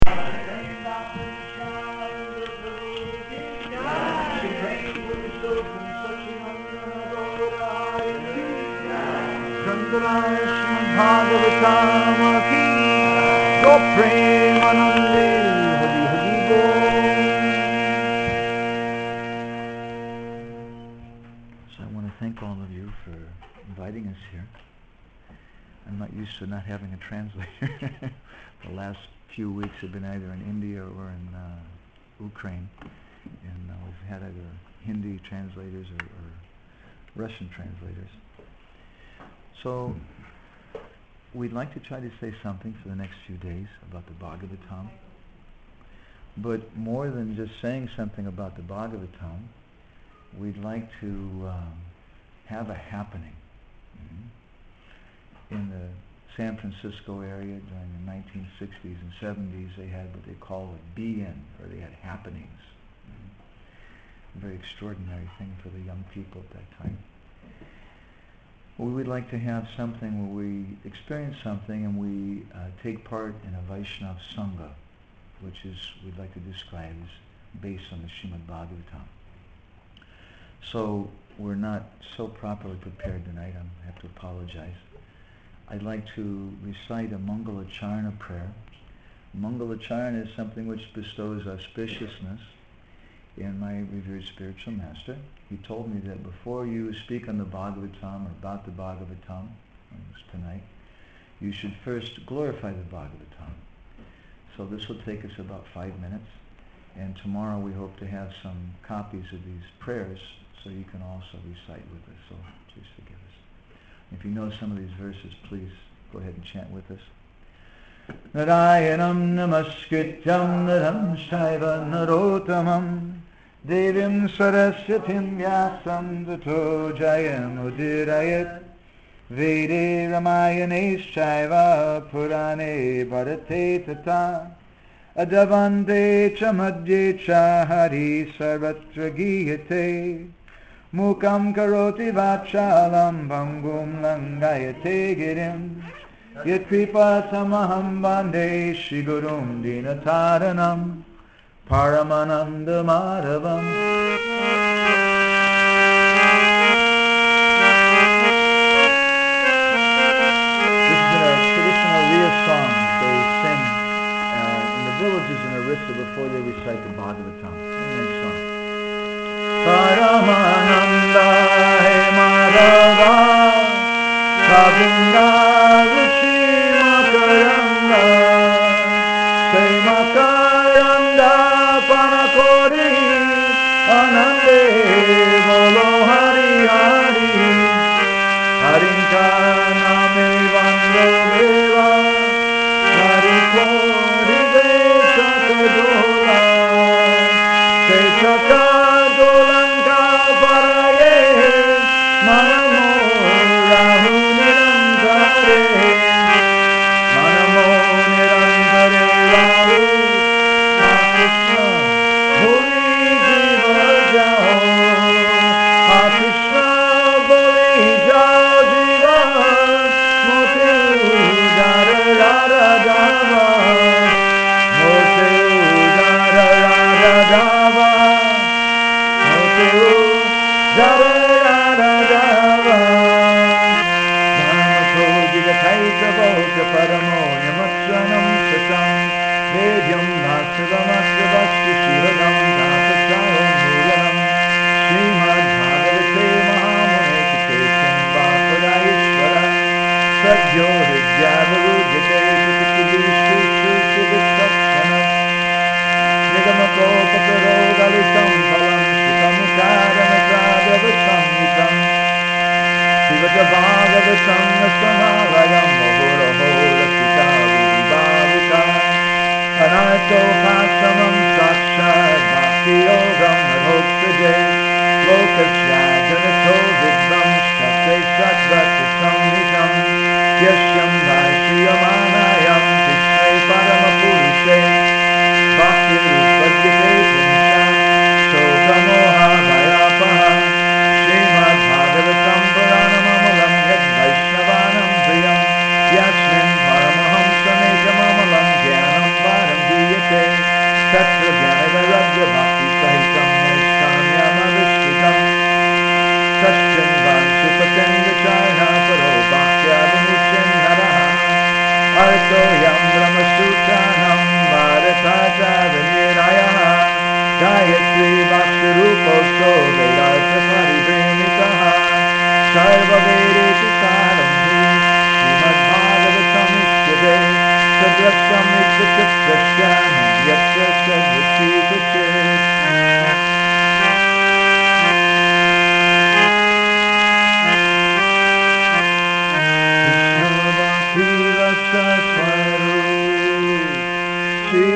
So I want to thank all of you for inviting us here. I'm not used to not having a translator. The last few weeks have been either in India or in Ukraine, and we've had either Hindi translators or Russian translators. So we'd like to try to say something for the next few days about the Bhagavatam. But more than just saying something about the Bhagavatam, we'd like to have a happening. In the San Francisco area during the 1960s and 70s, they had what they call a be-in, or they had happenings. A very extraordinary thing for the young people at that time. We would like to have something where we experience something and we take part in a Vaishnava Sangha, which is, we'd like to describe as based on the Srimad Bhagavatam. So we're not so properly prepared tonight. I have to apologize. I'd like to recite a Mangalacharana prayer. Mangalacharana is something which bestows auspiciousness in my revered spiritual master. He told me that before you speak on the Bhagavatam or about the Bhagavatam tonight, you should first glorify the Bhagavatam. So this will take us about 5 minutes, and tomorrow we hope to have some copies of these prayers so you can also recite with us. So please forgive us. If you know some of these verses, please go ahead and chant with us. Narayanam namaskrityam naram shaiva narotamam devim saraswatim vyasam tato jayam udirayat vede ramayane shaiva purane bharate tata adavante cha madhye cha hari sarvatra giyate Mukam karoti vachalam bhangum langayate girim Yat kripatamaham bande Shri Gurum dinataranam Paramananda madhavam. This is a traditional Riya song they sing in the villages in Orissa before they recite the Bhagavatam. Very nice song. Paramananda he madhava Kavinda Rishi Makaranda Say Makaranda Panakori Anande Bolo Hari Hari Harinka Name Vando Deva Hari Kori Desha Kadola Say Chaka Dolanka Paraye Manamo Rahu Nirantare Manamo Nirantare Rahu Krishna Boli Jiva Jao Krishna Boli Jao Jiva Mote Udara Rara Dava Mote Udara Rara Dava Mote Udara Rara Dava Dharmato Jigataita Bhota Paramo Yamatranam Satam Vedyam Vasudamastavasya Shivadam Dasachayam Mulanam Srimad Bhagavate Mahamune Kitekin Vapadayishvara Sadhyo Hridyavarudyate Tukutudishu Shushuvisakshana Nigamapopakaro Dalitam Palam Sutamukaramazadavasamnitam Sivata Bhagavatam Nasanavayam Mahuraho Rasita Vibhavuta Anato Pasamam Sakshat Bhakti Yogam Madhoktaje Lokasya Janato Vidvam Shtate Satvata Samnitam Yashyam Vaishyamanayam Krishne Paramapurushe Bhakti Rupadyate Punsha Shokamoha Vayapaha Srimad Bhagavatam Puranamamalam Yad Vaishnavanam Priyam Yasmin Paramahamsamekam Amalam Jnanam Param Diya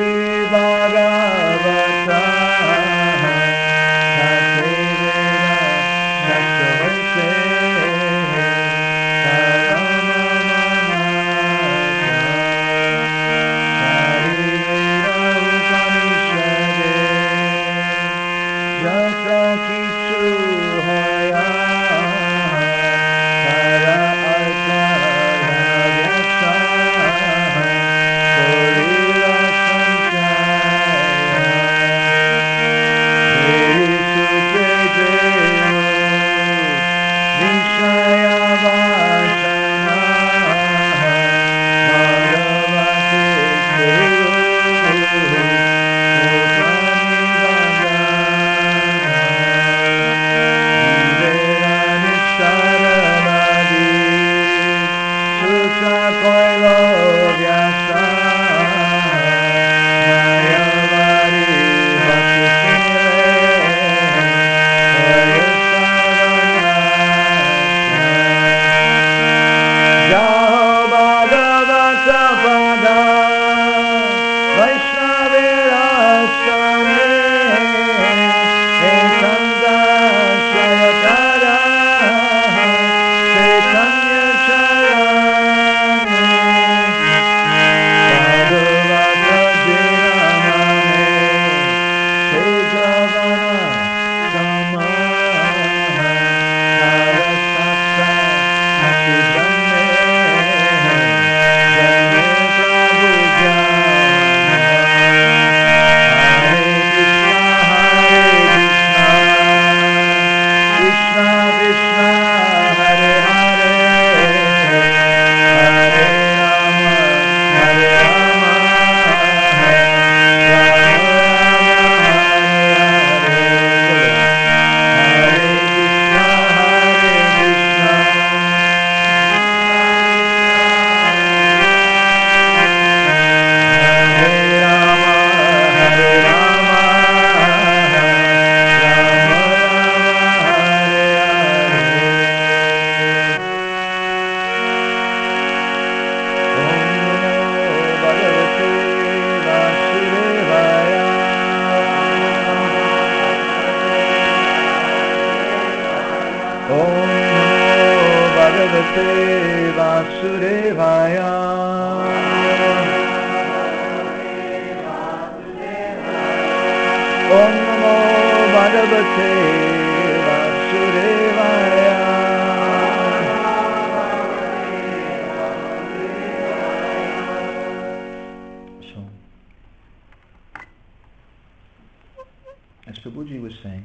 As Prabhuji was saying,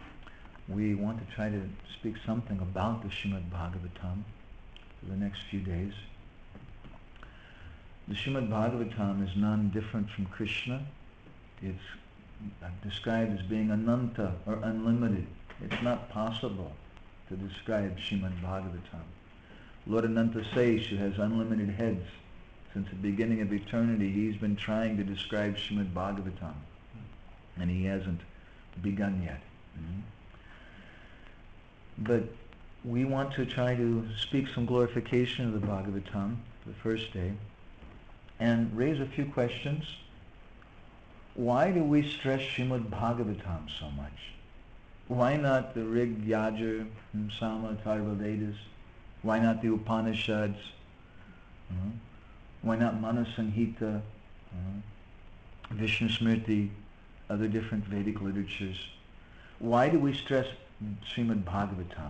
we want to try to speak something about the Srimad Bhagavatam for the next few days. The Srimad Bhagavatam is none different from Krishna. It's described as being ananta, or unlimited. It's not possible to describe Srimad Bhagavatam. Lord Ananta Seshu has unlimited heads. Since the beginning of eternity, he's been trying to describe Srimad Bhagavatam, and he hasn't begun yet. But we want to try to speak some glorification of the Bhagavatam the first day and raise a few questions. Why do we stress Srimad Bhagavatam so much? Why not the Rig, Yajur, Sama, Atharva Vedas? Why not the Upanishads? Why not Manasanhita, Vishnu Smriti, other different Vedic literatures? Why do we stress Srimad Bhagavatam?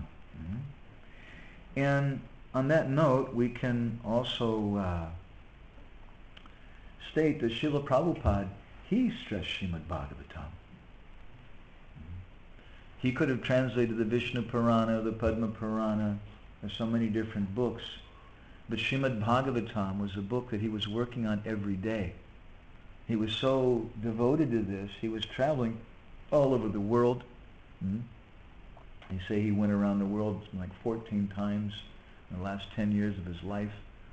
And on that note, we can also state that Srila Prabhupada, he stressed Srimad Bhagavatam. He could have translated the Vishnu Purana, the Padma Purana, or so many different books, but Srimad Bhagavatam was a book that he was working on every day. He was so devoted to this, he was traveling all over the world. They say he went around the world like 14 times in the last 10 years of his life.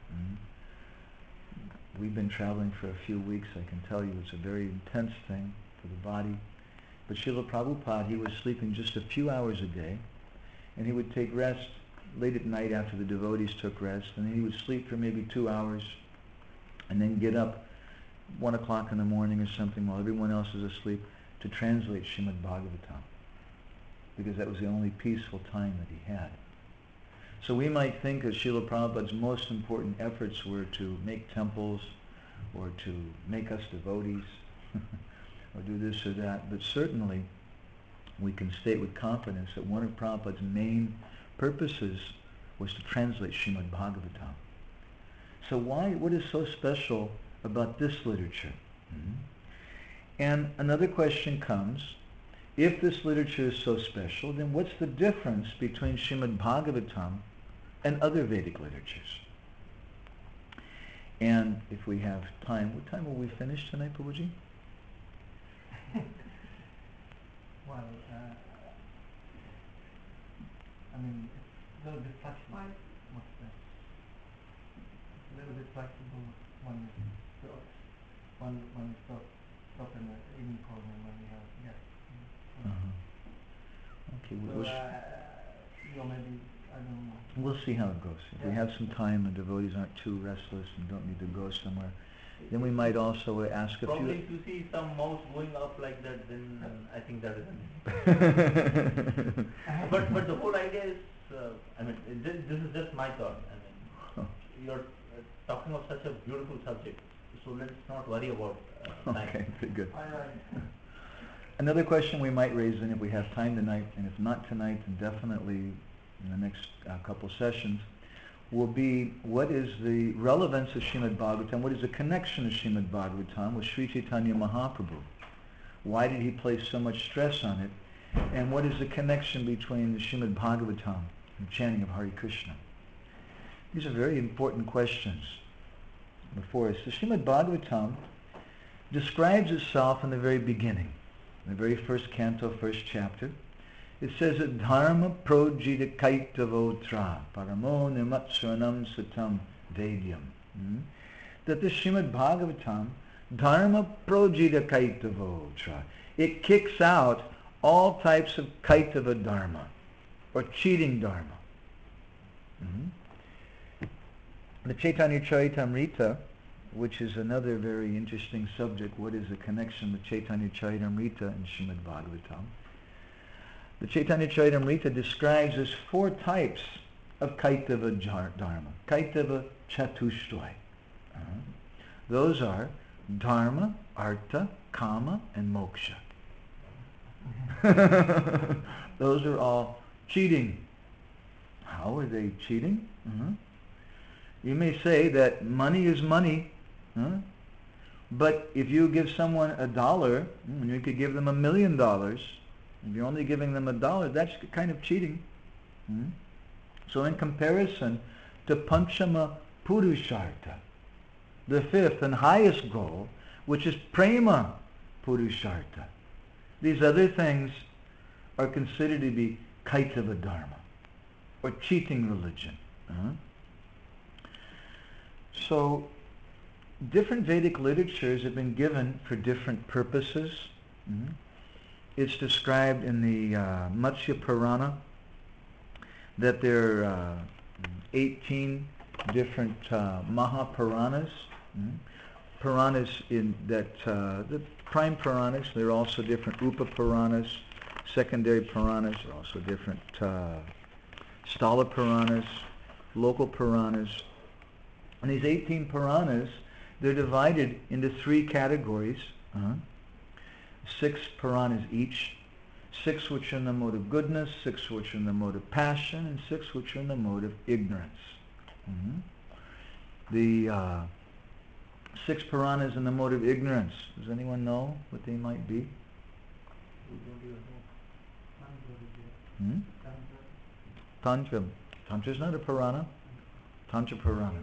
We've been traveling for a few weeks. I can tell you it's a very intense thing for the body. But Srila Prabhupada, he was sleeping just a few hours a day, and he would take rest late at night after the devotees took rest, and then he would sleep for maybe 2 hours, and then get up 1 o'clock in the morning or something while everyone else is asleep to translate Srimad Bhagavatam, because that was the only peaceful time that he had. So we might think that Srila Prabhupada's most important efforts were to make temples or to make us devotees or do this or that, but certainly we can state with confidence that one of Prabhupada's main purposes was to translate Srimad Bhagavatam. So what is so special about this literature? And another question comes, if this literature is so special, then what's the difference between Srimad Bhagavatam and other Vedic literatures? And if we have time, what time will we finish tonight, Prabhuji? Well, I mean, it's a little bit flexible. What's that? It's a little bit flexible when you stop in the evening program when we have Okay, so maybe, I don't know. we'll see how it goes. If we have some time and devotees aren't too restless and don't need to go somewhere, then we might also ask a Probably few... if you see some mouse going up like that, then I think that is but the whole idea is, I mean, this is just my thought. I mean, you're talking of such a beautiful subject, so let's not worry about time. Okay, very good. Another question we might raise then if we have time tonight, and if not tonight, then definitely in the next couple sessions, will be what is the relevance of Srimad Bhagavatam, what is the connection of Srimad Bhagavatam with Sri Chaitanya Mahaprabhu? Why did he place so much stress on it? And what is the connection between the Srimad Bhagavatam and chanting of Hare Krishna? These are very important questions before us. The Srimad Bhagavatam describes itself in the very beginning, in the very first canto, first chapter. It says that dharma projita kaitavotra paramo nimatsaranam satam vedyam. That the Srimad Bhagavatam, dharma projita kaitavotra, it kicks out all types of kaitava dharma, or cheating dharma. The Chaitanya Charitamrita, which is another very interesting subject, what is the connection with Chaitanya Charitamrita and Srimad Bhagavatam? The Chaitanya Charitamrita describes as 4 types of kaitava dharma, kaitava chatushtoy. Those are dharma, artha, kama, and moksha. Those are all cheating. How are they cheating? You may say that money is money, but if you give someone $1, you could give them $1 million. If you're only giving them $1, that's kind of cheating. So in comparison to Panchama Purushartha, the 5th and highest goal, which is Prema Purushartha, these other things are considered to be kaitava dharma, or cheating religion. So different Vedic literatures have been given for different purposes. It's described in the Matsya Purana that there are 18 different Mahapuranas. Puranas in that, the prime Puranas, there are also different Upa Puranas, secondary Puranas, there are also different Sthala Puranas, local Puranas. And these 18 Puranas, they're divided into 3 categories. 6 Puranas each, 6 which are in the mode of goodness, 6 which are in the mode of passion, and 6 which are in the mode of ignorance. The 6 Puranas in the mode of ignorance, does anyone know what they might be? Tantra. Tantra is not a Purana. Tantra Purana.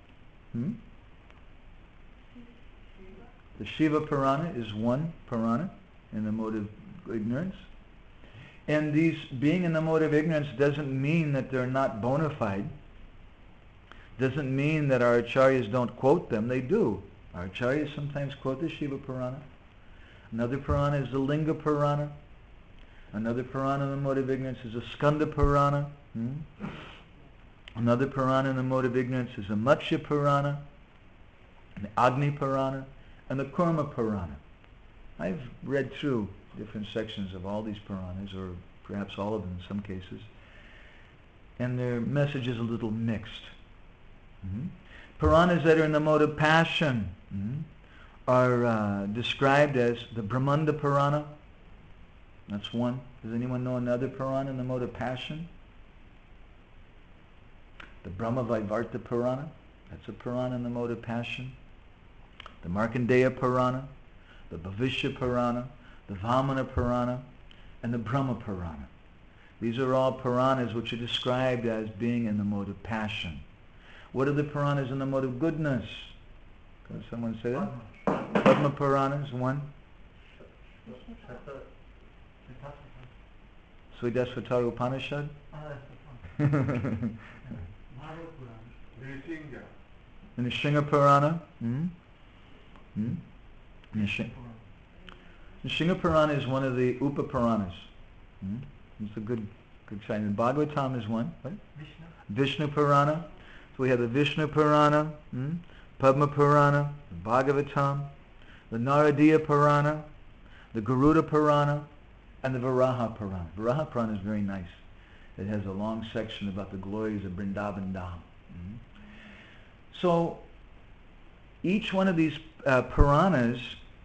The Shiva Purana is one Purana in the mode of ignorance. And these being in the mode of ignorance doesn't mean that they're not bona fide. Doesn't mean that our acharyas don't quote them. They do. Our acharyas sometimes quote the Shiva Purana. Another Purana is the Linga Purana. Another Purana in the mode of ignorance is a Skanda Purana. Another Purana in the mode of ignorance is a Matsya Purana, an Agni Purana, and the Kurma Purana. I've read through different sections of all these Puranas, or perhaps all of them in some cases, and their message is a little mixed. Puranas that are in the mode of passion are described as the Brahmanda Purana. That's one. Does anyone know another Purana in the mode of passion? The Brahma Vaivarta Purana. That's a Purana in the mode of passion. The Markandeya Purana, the Bhavishya Purana, the Vamana Purana, and the Brahma Purana. These are all Puranas which are described as being in the mode of passion. What are the Puranas in the mode of goodness? Can someone say that? Padma Purana is one. Svedasvatara Upanishad. Nishinga Purana. Nishinga Purana is one of the Upa Puranas. It's a good sign. And Bhagavatam is one. Right? Vishnu Purana. So we have the Vishnu Purana, Padma Purana, the Bhagavatam, the Naradiya Purana, the Garuda Purana, and the Varaha Purana. Varaha Purana is very nice. It has a long section about the glories of Vrindavan Dham. So each one of these Puranas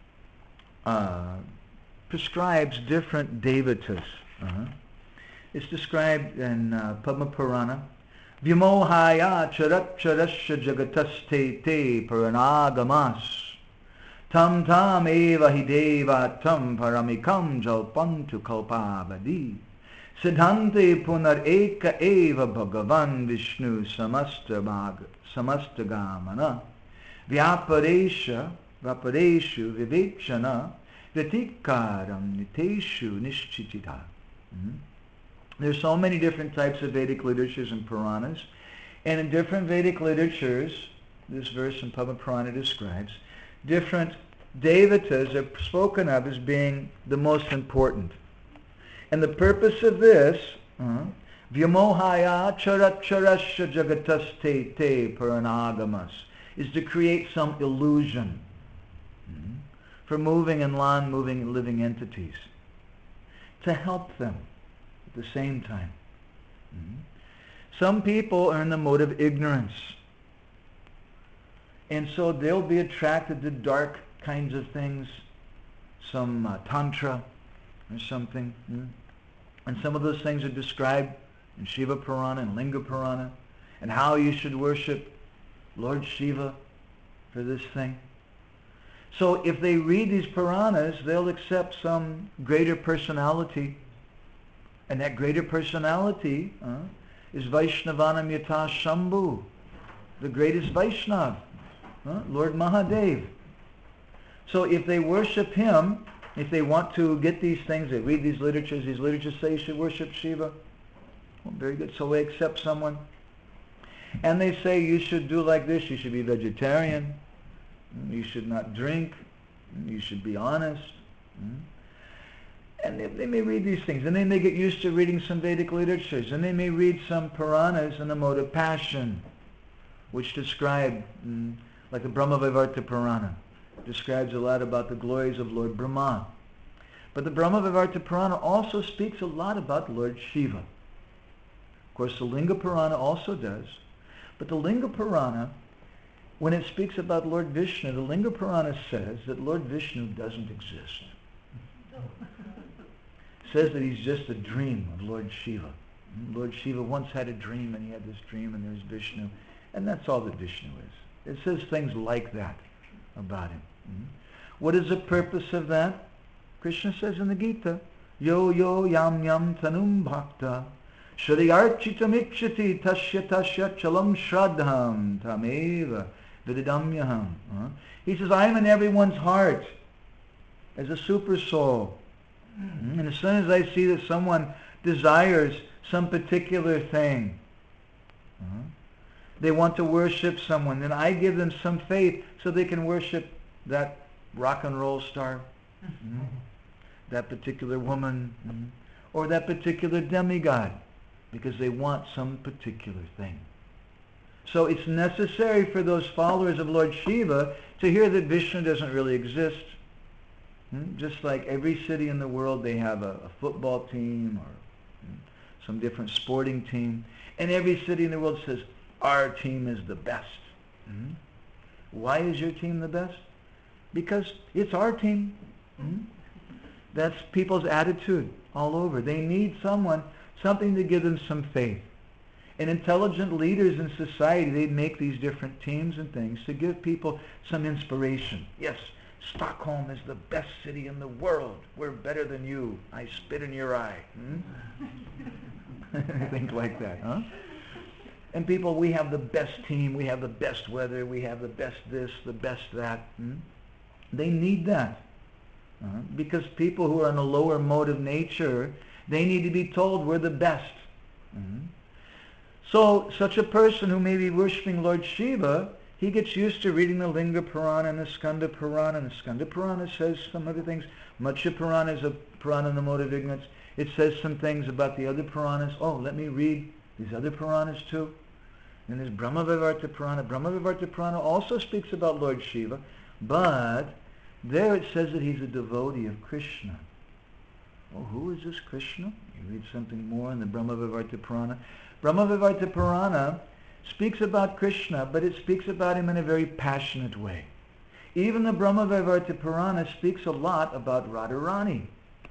prescribes different devatas. It's described in Padma Purana. Vyamohaya charat charasya jagataste te paranagamas tam tam eva hi deva tam paramikam jalpantu kalpavadi siddhante punar eka eva bhagavan vishnu samastagamana vyapareshu vivechana vyatikaram niteshu nishchitita. There's so many different types of Vedic literatures and Puranas, and in different Vedic literatures, this verse in Padma Purana describes, different devatas are spoken of as being the most important. And the purpose of this, Vyamohaya charat charasya jagataste te paranagamas, is to create some illusion for moving and non-moving and living entities, to help them at the same time. Some people are in the mode of ignorance, and so they'll be attracted to dark kinds of things, some tantra or something. And some of those things are described in Shiva Purana and Linga Purana, and how you should worship Lord Shiva for this thing. So if they read these Puranas, they'll accept some greater personality, and that greater personality is Vaishnavanam Yata Shambhu, the greatest Vaishnav, Lord Mahadev. So if they worship him, if they want to get these things, they read these literatures say you should worship Shiva. Well, very good. So they accept someone, and they say you should do like this, you should be vegetarian, you should not drink, you should be honest. And they may read these things, and they may get used to reading some Vedic literatures, and they may read some Puranas in the mode of passion, which describe, like the Brahma Vaivarta Purana, describes a lot about the glories of Lord Brahma. But the Brahma Vaivarta Purana also speaks a lot about Lord Shiva. Of course, the Linga Purana also does, but the Linga Purana, when it speaks about Lord Vishnu, the Linga Purana says that Lord Vishnu doesn't exist. Says that he's just a dream of Lord Shiva. Lord Shiva once had a dream, and he had this dream, and there's Vishnu, and that's all that Vishnu is. It says things like that about him. What is the purpose of that? Krishna says in the Gita, Yo yo yam yam tanum bhakta shriyarchitam ikshati tasya tasya chalam shraddham tameva vididamyaham. He says, I am in everyone's heart as a super soul. And as soon as I see that someone desires some particular thing, they want to worship someone, then I give them some faith so they can worship that rock and roll star, that particular woman, or that particular demigod, because they want some particular thing. So it's necessary for those followers of Lord Shiva to hear that Vishnu doesn't really exist. Just like every city in the world, they have a football team or some different sporting team. And every city in the world says, our team is the best. Why is your team the best? Because it's our team. That's people's attitude all over. They need something to give them some faith. And intelligent leaders in society, they make these different teams and things to give people some inspiration. Yes, Stockholm is the best city in the world. We're better than you. I spit in your eye. Things like that, huh? And people, we have the best team, we have the best weather, we have the best this, the best that. They need that. Because people who are in a lower mode of nature, they need to be told we're the best. So such a person who may be worshipping Lord Shiva, he gets used to reading the Linga Purana and the Skanda Purana, and the Skanda Purana says some other things. Matsya Purana is a Purana in the mode of ignorance. It says some things about the other Puranas. Oh, let me read these other Puranas too. And there's Brahmavivarta Purana. Brahmavivarta Purana also speaks about Lord Shiva, but there it says that he's a devotee of Krishna. Oh, who is this Krishna? You read something more in the Brahmavivarta Purana. Brahmavivarta Purana speaks about Krishna, but it speaks about him in a very passionate way. Even the Brahmavivarta Purana speaks a lot about Radharani.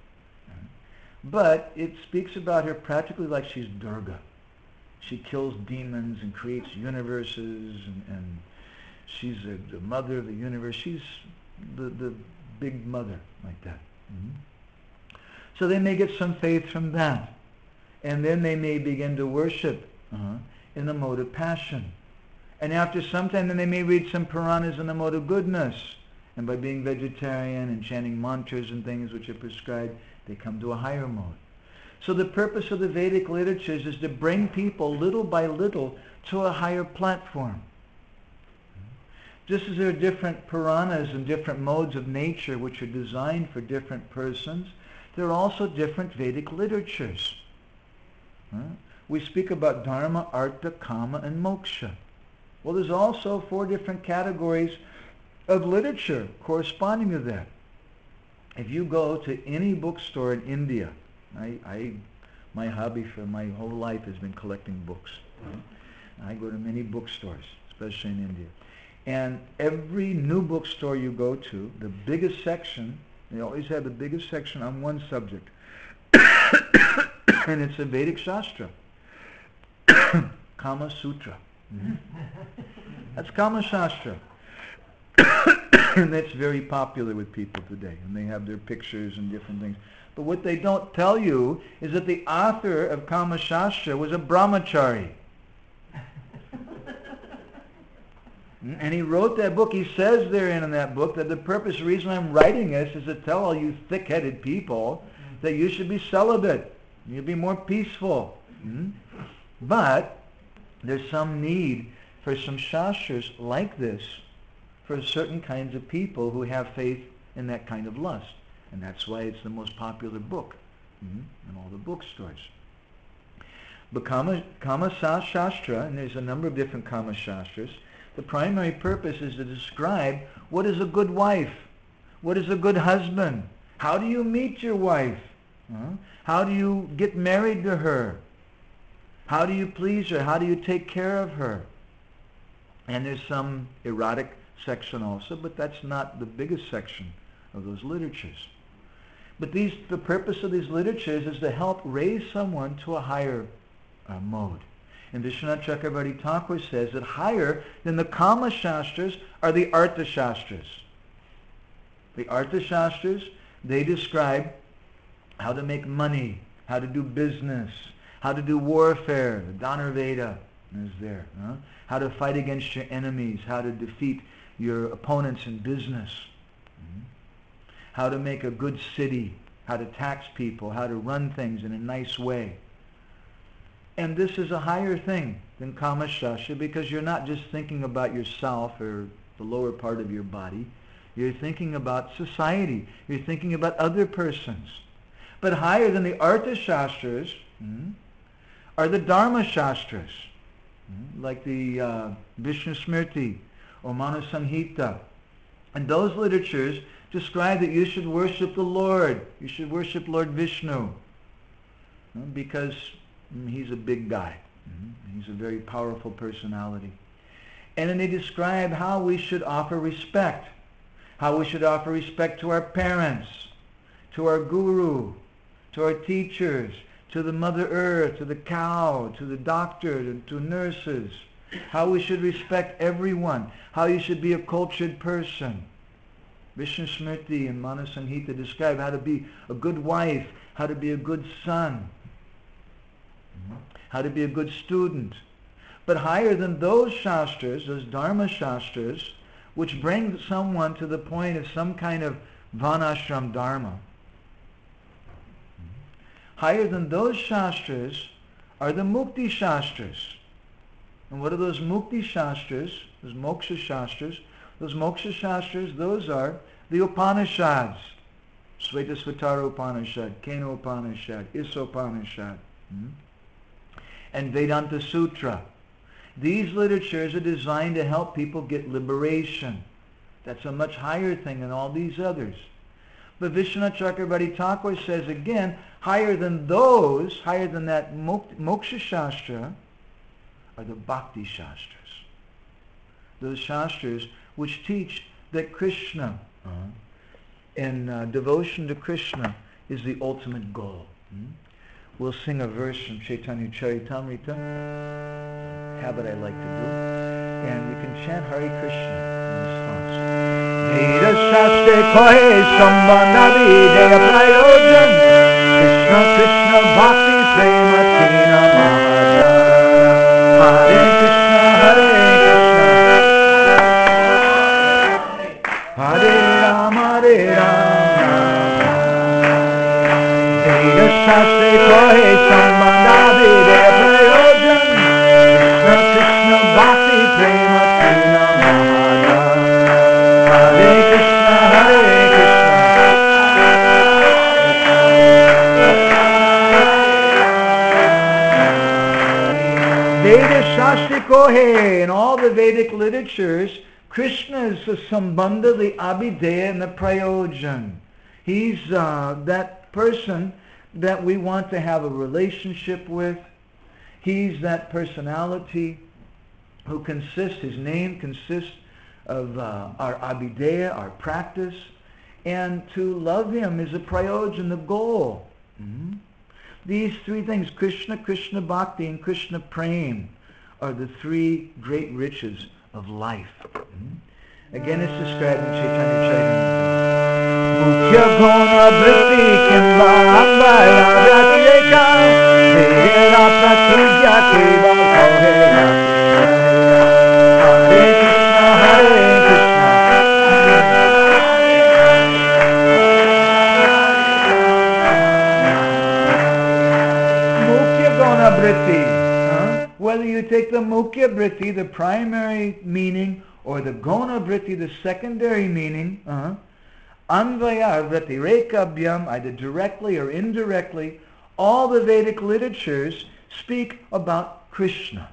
But it speaks about her practically like she's Durga. She kills demons and creates universes, and she's the mother of the universe. She's the big mother, like that. So they may get some faith from that. And then they may begin to worship in the mode of passion. And after some time, then they may read some Puranas in the mode of goodness. And by being vegetarian and chanting mantras and things which are prescribed, they come to a higher mode. So the purpose of the Vedic literatures is to bring people little by little to a higher platform. Just as there are different Puranas and different modes of nature which are designed for different persons, there are also different Vedic literatures. We speak about Dharma, Artha, Kama, and Moksha. Well, there's also 4 different categories of literature corresponding to that. If you go to any bookstore in India, my hobby for my whole life has been collecting books. I go to many bookstores, especially in India. And every new bookstore you go to, the biggest section, they always have the biggest section on one subject. And it's a Vedic Shastra. Kama Sutra. That's Kama Shastra. And that's very popular with people today. And they have their pictures and different things. But what they don't tell you is that the author of Kama Shastra was a brahmachari. And he wrote that book. He says therein in that book that the purpose, the reason I'm writing this is to tell all you thick-headed people that you should be celibate. You'll be more peaceful. But there's some need for some shastras like this for certain kinds of people who have faith in that kind of lust. And that's why it's the most popular book in all the bookstores. But Kama Shastra, and there's a number of different Kama Shastras, the primary purpose is to describe what is a good wife, what is a good husband, how do you meet your wife, how do you get married to her, how do you please her, how do you take care of her. And there's some erotic section also, but that's not the biggest section of those literatures. But the purpose of these literatures is to help raise someone to a higher mode. And Vishwanath Chakravarti Thakur says that higher than the Kama Shastras are the Artha Shastras. The Artha Shastras, they describe how to make money, how to do business, how to do warfare. The Dhanurveda is there. How to fight against your enemies, how to defeat your opponents in business, how to make a good city, how to tax people, how to run things in a nice way. And this is a higher thing than Kama Shastra because you're not just thinking about yourself or the lower part of your body. You're thinking about society. You're thinking about other persons. But higher than the Artha Shastras are the Dharma Shastras. like the Vishnu Smriti or Manu Samhita. And those literatures describe that you should worship the Lord. You should worship Lord Vishnu because he's a big guy. He's a very powerful personality. And then they describe how we should offer respect. How we should offer respect to our parents, to our guru, to our teachers, to the Mother Earth, to the cow, to the doctor, to nurses. How we should respect everyone. How you should be a cultured person. Vishnu Smriti and Manu Samhita describe how to be a good wife, how to be a good son, how to be a good student. But higher than those shastras, those dharma shastras, which bring someone to the point of some kind of varnashram dharma, higher than those shastras are the mukti shastras. And what are those mukti shastras, those moksha shastras? Those moksha shastras, those are the Upanishads. Svetasvatara Upanishad, Kena Upanishad, Isopanishad, and Vedanta Sutra. These literatures are designed to help people get liberation. That's a much higher thing than all these others. But Vishwanath Chakravarti Thakur says again, higher than those, higher than that moksha shastra, are the bhakti shastras. Those shastras which teach that Krishna and devotion to Krishna is the ultimate goal. We'll sing a verse from Chaitanya Charitamrita, habit I like to do, and you can chant Hare Krishna in response. Veda Shastre Kohe Sambandhavi Deya Prayojan Krishna Krishna Bhakti Prema Tina Mahajana Hare Krishna Hare Krishna Hare Rama Hare Rama Veda Shastre Kohe Sambandhavi Deya Prayojan Krishna Krishna Bhakti Prema Tina Mahajana Hare Krishna Hare Krishna Veda Shastra Kohe, in all the Vedic literatures, Krishna is the Sambandha, the Abhideya, and the Prayojan. He's that person that we want to have a relationship with. He's that personality who consists, his name consists of our Abhideya, our practice, and to love him is a Prayojan, the goal. These three things, Krishna, Krishna Bhakti, and Krishna Prem, are the three great riches of life. Again, it's described in Chaitanya Charitamrita. Mukhya gona vritti kimva ambaya ratireka vera pratigya keva kohera Hare Krishna Hare Krishna Mukhya gona vritti. Whether you take the Mukhya vritti, the primary meaning, or the Gona vritti, the secondary meaning, Anvaya vritti rekabhyam, either directly or indirectly, all the Vedic literatures speak about Krishna.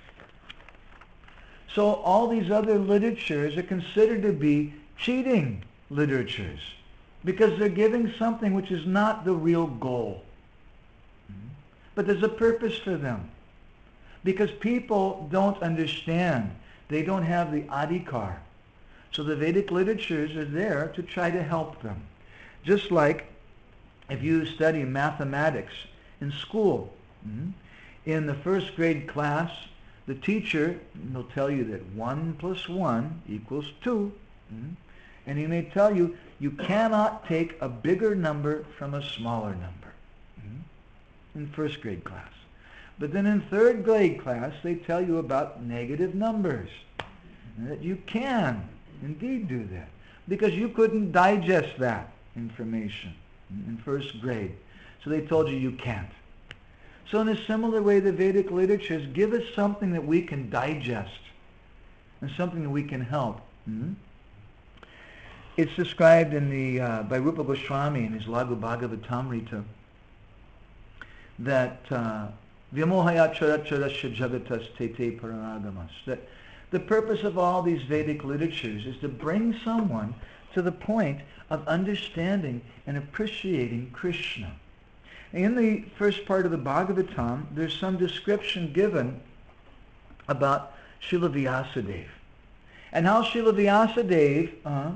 So all these other literatures are considered to be cheating literatures because they're giving something which is not the real goal. But there's a purpose for them. Because people don't understand. They don't have the adhikar. So the Vedic literatures are there to try to help them. Just like if you study mathematics in school, in the first grade class, the teacher will tell you that 1 plus 1 equals 2. And he may tell you, you cannot take a bigger number from a smaller number. In first grade class. But then in third grade class, they tell you about negative numbers. And that you can indeed do that. Because you couldn't digest that information in first grade. So they told you can't. So in a similar way, the Vedic literatures give us something that we can digest. And something that we can help. It's described in the by Rupa Goswami in his Laghu Bhagavatamrita that Vimohaya characharasya jagatas tete paranagamas. That the purpose of all these Vedic literatures is to bring someone to the point of understanding and appreciating Krishna. In the first part of the Bhagavatam, there's some description given about Srila Vyasadeva. And how Srila Vyasadeva,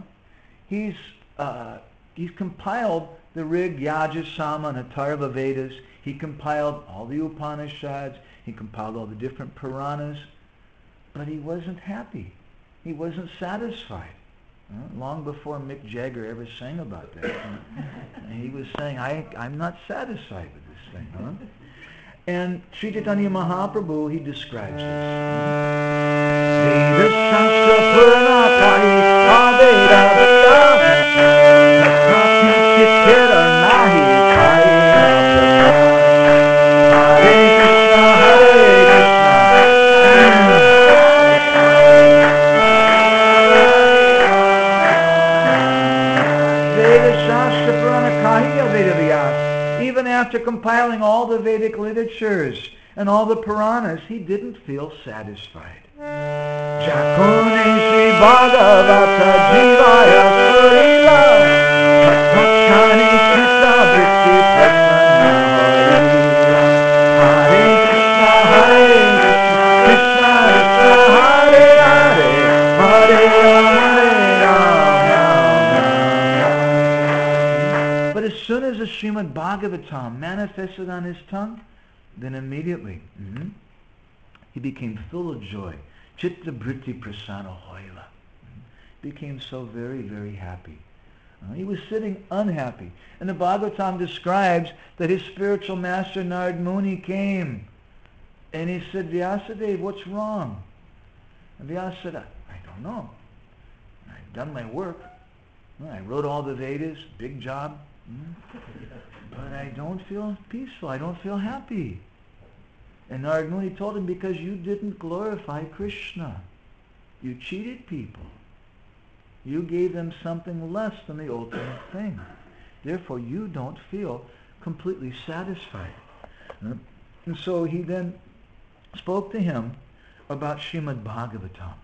he's compiled the Rig, Yaja, Sama, and Atharva Vedas. He compiled all the Upanishads. He compiled all the different Puranas. But he wasn't happy. He wasn't satisfied. Long before Mick Jagger ever sang about that. He was saying, I'm not satisfied with this thing. And Sri Chaitanya Mahaprabhu, he describes Even after compiling all the Vedic literatures and all the Puranas, he didn't feel satisfied. Jakune Sri Bhagavata Jivaya Surila Tatmakani Chitta Vritti Prasanna Hare Krishna Krishna Krishna Hare Hare Hare Rama. But as soon as the Srimad Bhagavatam manifested on his tongue, then immediately he became full of joy. Chitta Vritti Prasanna Hoila. Became so very, very happy. He was sitting unhappy. And the Bhagavatam describes that his spiritual master Narad Muni came. And he said, Vyasadeva, what's wrong? And Vyasa said, I don't know. I've done my work. I wrote all the Vedas, big job. But I don't feel peaceful. I don't feel happy. And Narad Muni told him, because you didn't glorify Krishna. You cheated people. You gave them something less than the ultimate thing. Therefore, you don't feel completely satisfied. And so he then spoke to him about Srimad Bhagavatam.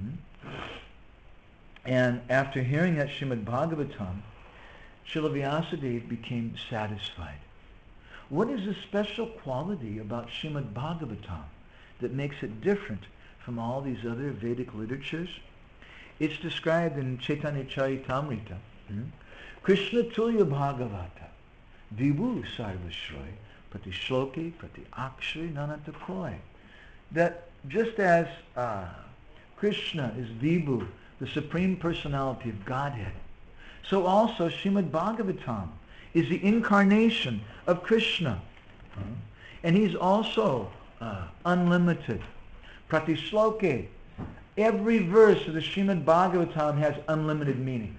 And after hearing that Srimad Bhagavatam, Srila Vyasadeva became satisfied. What is the special quality about Srimad Bhagavatam that makes it different from all these other Vedic literatures? It's described in Chaitanya Charitamrita. Krishna Tulya Bhagavata Vibhu Sarvashroy Prati Shloki Prati Akshri Nanatakoi. That just as Krishna is Vibhu, the Supreme Personality of Godhead, so also Srimad Bhagavatam is the incarnation of Krishna. And he's also unlimited. Prati Shloke. Every verse of the Srimad Bhagavatam has unlimited meanings.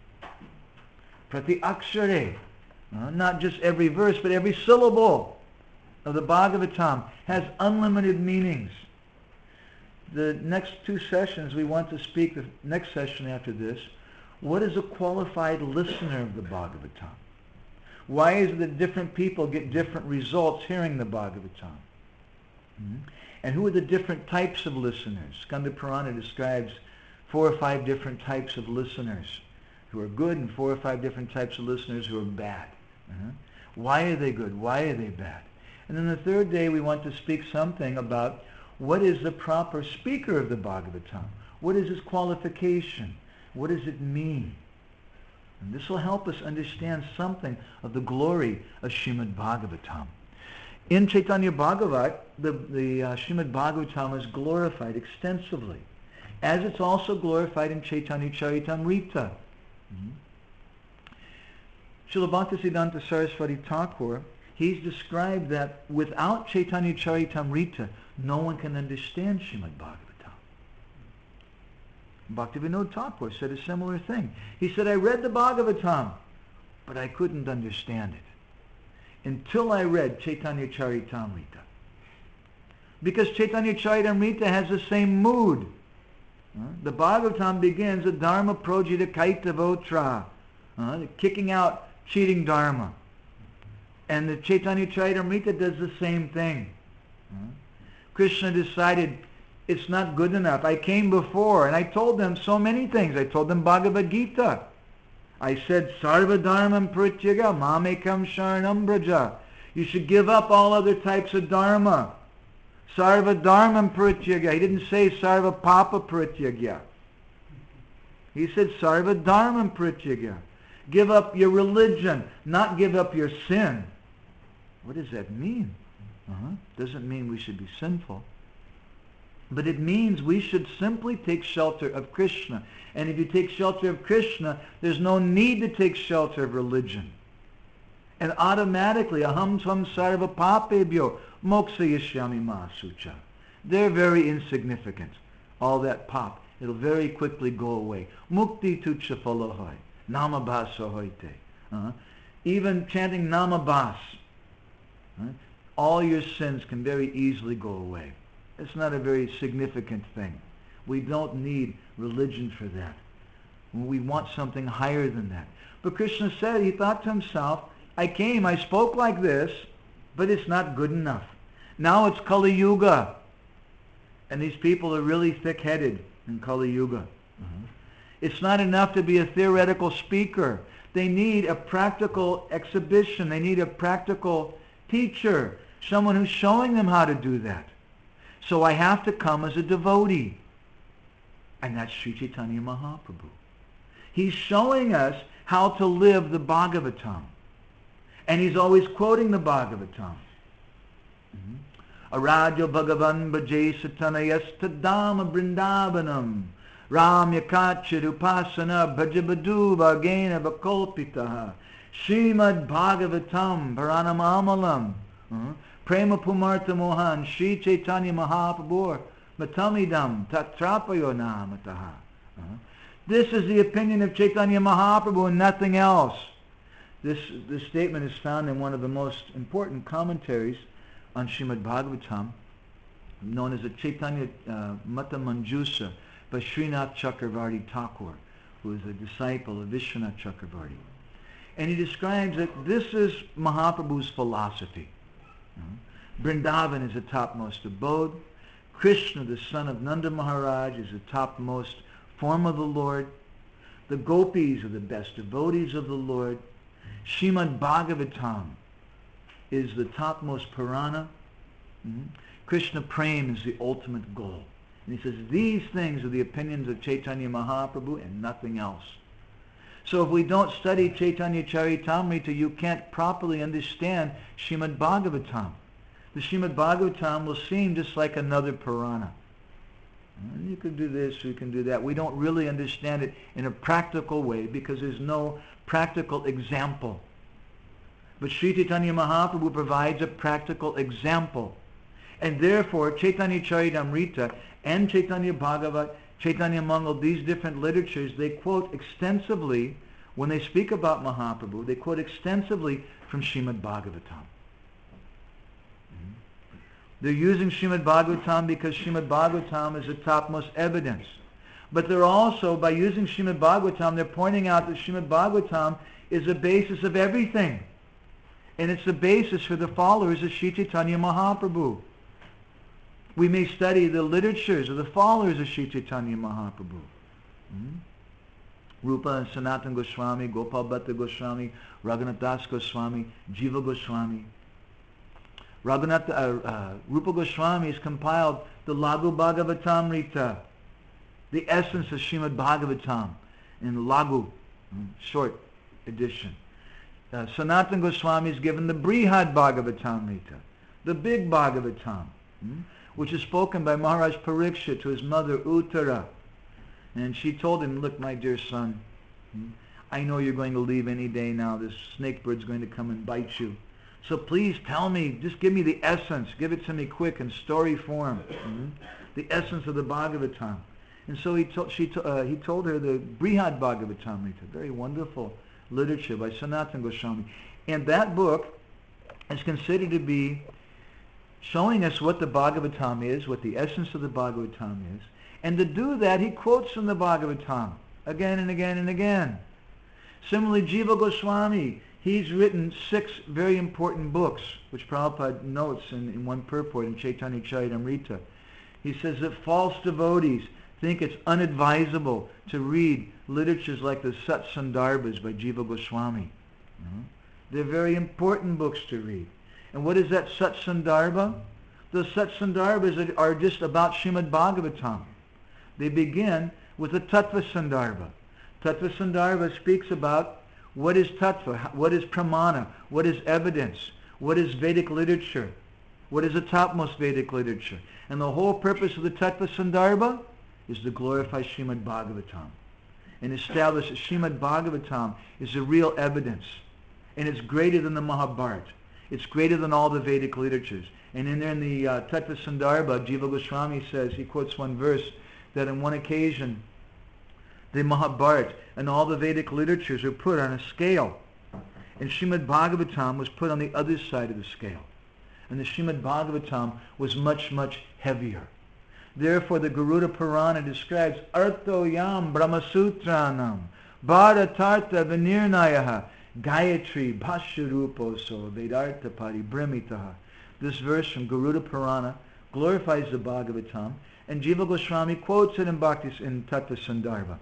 Prati Akshare. Not just every verse, but every syllable of the Bhagavatam has unlimited meanings. The next two sessions, we want to speak, the next session after this, what is a qualified listener of the Bhagavatam? Why is it that different people get different results hearing the Bhagavatam? And who are the different types of listeners? Skanda Purana describes 4 or 5 different types of listeners who are good and 4 or 5 different types of listeners who are bad. Why are they good? Why are they bad? And then the third day we want to speak something about what is the proper speaker of the Bhagavatam? What is his qualification? What does it mean? And this will help us understand something of the glory of Srimad Bhagavatam. In Chaitanya Bhagavat, the Srimad Bhagavatam is glorified extensively, as it's also glorified in Chaitanya Charitamrita. Srila Bhaktisiddhanta Saraswati Thakur, he's described that without Chaitanya Charitamrita, no one can understand Srimad Bhagavatam. Bhaktivinoda Thakur said a similar thing. He said, I read the Bhagavatam, but I couldn't understand it until I read Chaitanya Charitamrita. Because Chaitanya Charitamrita has the same mood. The Bhagavatam begins with Dharma Projita Kaitavotra, kicking out cheating Dharma. And the Chaitanya Charitamrita does the same thing. Krishna decided it's not good enough. I came before and I told them so many things. I told them Bhagavad Gita. I said, Sarva Dharmam Prityaga Mamekam Sharanam Braja. You should give up all other types of dharma. Sarva Dharmam Prityaga. He didn't say Sarva Papa Prityaga. He said Sarva Dharmam Prityaga. Give up your religion, not give up your sin. What does that mean? Doesn't mean we should be sinful. But it means we should simply take shelter of Krishna. And if you take shelter of Krishna, there's no need to take shelter of religion. And automatically, aham tvam sarva papebhyo moksayishyami masucha. They're very insignificant. All that pop, it'll very quickly go away. Mukti tucha phalahoy, namabhasa hoite. Even chanting namabhas, all your sins can very easily go away. It's not a very significant thing. We don't need religion for that. We want something higher than that. But Krishna said, he thought to himself, I came, I spoke like this, but it's not good enough. Now it's Kali Yuga. And these people are really thick-headed in Kali Yuga. It's not enough to be a theoretical speaker. They need a practical exhibition. They need a practical teacher, someone who's showing them how to do that. So I have to come as a devotee. And that's Sri Chaitanya Mahaprabhu. He's showing us how to live the Bhagavatam. And he's always quoting the Bhagavatam. Aradya Bhagavan Bhajay Satanayastadama Brindavanam Ram Yakachir Upasana Bhajabadu Vagena Vakolpitaha Srimad Bhagavatam Paranamamalam Prema Pumartha Mohan Sri Chaitanya Mahaprabhu Matamidam Tatrapayo Namataha. This is the opinion of Chaitanya Mahaprabhu and nothing else. This statement is found in one of the most important commentaries on Srimad Bhagavatam, known as the Chaitanya Mata Manjusa by Srinath Chakravarti Thakur, who is a disciple of Vishwanath Chakravarti. And he describes that this is Mahaprabhu's philosophy. Vrindavan is the topmost abode. Krishna, the son of Nanda Maharaj, is the topmost form of the Lord. The gopis are the best devotees of the Lord. Srimad Bhagavatam is the topmost Purana. Krishna Prem is the ultimate goal. And he says these things are the opinions of Chaitanya Mahaprabhu and nothing else. So if we don't study Chaitanya Charitamrita, you can't properly understand Srimad Bhagavatam. The Srimad Bhagavatam will seem just like another Purana. You can do this, you can do that. We don't really understand it in a practical way because there's no practical example. But Sri Chaitanya Mahaprabhu provides a practical example. And therefore, Chaitanya Charitamrita and Chaitanya Bhagavat, Chaitanya Mangal, these different literatures, they quote extensively, when they speak about Mahaprabhu, they quote extensively from Srimad Bhagavatam. They're using Srimad Bhagavatam because Srimad Bhagavatam is the topmost evidence. But they're also, by using Srimad Bhagavatam, they're pointing out that Srimad Bhagavatam is the basis of everything. And it's the basis for the followers of Sri Chaitanya Mahaprabhu. We may study the literatures of the followers of Sri Chaitanya Mahaprabhu. Rupa and Sanatana Goswami, Gopal Bhatta Goswami, Raghunath Das Goswami, Jiva Goswami. Rupa Goswami has compiled the Laghu Bhagavatamrita, the essence of Srimad Bhagavatam, in Laghu, short edition. Sanatana Goswami is given the Brihad Bhagavatamrita, the big Bhagavatam, which is spoken by Maharaj Parikshit to his mother Uttara. And she told him, look, my dear son, I know you're going to leave any day now. This snake bird's going to come and bite you. So please tell me, just give me the essence. Give it to me quick in story form. The essence of the Bhagavatam. And so he told her the Brihad Bhagavatamrita, very wonderful literature by Sanatana Goswami. And that book is considered to be showing us what the Bhagavatam is, what the essence of the Bhagavatam is. And to do that, he quotes from the Bhagavatam again and again and again. Similarly, Jiva Goswami, He's written 6 very important books, which Prabhupada notes in one purport in Chaitanya Charitamrita. He says that false devotees think it's unadvisable to read literatures like the Satsandarbhas by Jiva Goswami. They're very important books to read. And what is that Satsandarbha? The Satsandarbhas are just about Srimad Bhagavatam. They begin with the Tattva Sandarbha. Tattva Sandarbha speaks about what is Tattva, what is Pramana, what is evidence, what is Vedic literature, what is the topmost Vedic literature. And the whole purpose of the Tattva Sandarbha is to glorify Srimad Bhagavatam and establish that Srimad Bhagavatam is the real evidence. And it's greater than the Mahabharata. It's greater than all the Vedic literatures. And in there in the Tattva Sandarbha, Jiva Goswami says, he quotes one verse, that on one occasion, the Mahabharata and all the Vedic literatures were put on a scale. And Srimad Bhagavatam was put on the other side of the scale. And the Srimad Bhagavatam was much, much heavier. Therefore, the Garuda Purana describes Arthoyam Brahmasutranam Bharatartha Vinirnayaha Gayatri Bhashyaruposo Vedartha Paribrimitaha. This verse from Garuda Purana glorifies the Bhagavatam, and Jiva Goswami quotes it in Tattva Sandarbha.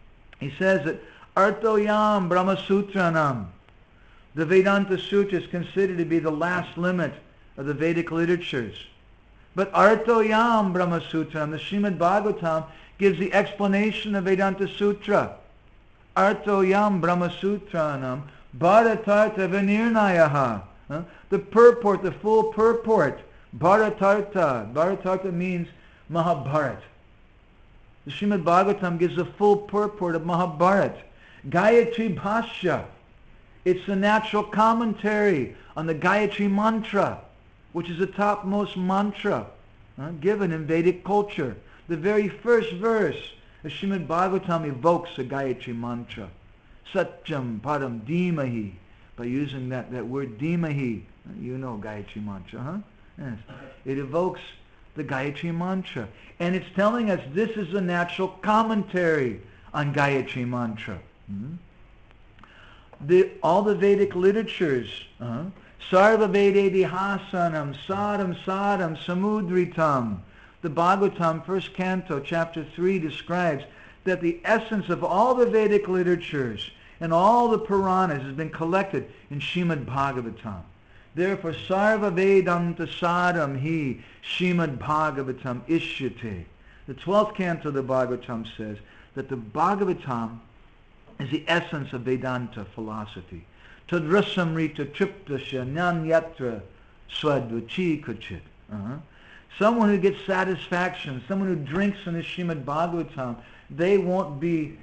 He says that Arthoyam Brahmasutranam, the Vedanta Sutra, is considered to be the last limit of the Vedic literatures. But Arthoyam Brahmasutranam, the Srimad Bhagavatam, gives the explanation of Vedanta Sutra. Arthoyam Brahmasutranam Bharatartha Vinirnayaha. The purport, the full purport. Bharatartha. Bharatartha means Mahabharata. The Srimad Bhagavatam gives the full purport of Mahabharata. Gayatri Bhashya. It's the natural commentary on the Gayatri Mantra, which is the topmost mantra given in Vedic culture. The very first verse of Srimad Bhagavatam evokes the Gayatri Mantra. Satyam Param Dhimahi. By using that word Dhimahi, you know Gayatri Mantra, huh? Yes. It evokes the Gayatri Mantra. And it's telling us this is the natural commentary on Gayatri Mantra. All the Vedic literatures, Sarva Vede Hasanam, Sadam Sadam, Samudritam. The Bhagavatam, first canto, chapter 3, describes that the essence of all the Vedic literatures and all the Puranas has been collected in Srimad Bhagavatam. Therefore, Sarva Vedanta Sadam Hi Srimad Bhagavatam Ishyate. The 12th canto of the Bhagavatam says that the Bhagavatam is the essence of Vedanta philosophy. Tadrasamrita triptasya nyanyatra swadvachi kachit. Someone who gets satisfaction, someone who drinks from the Srimad Bhagavatam, they won't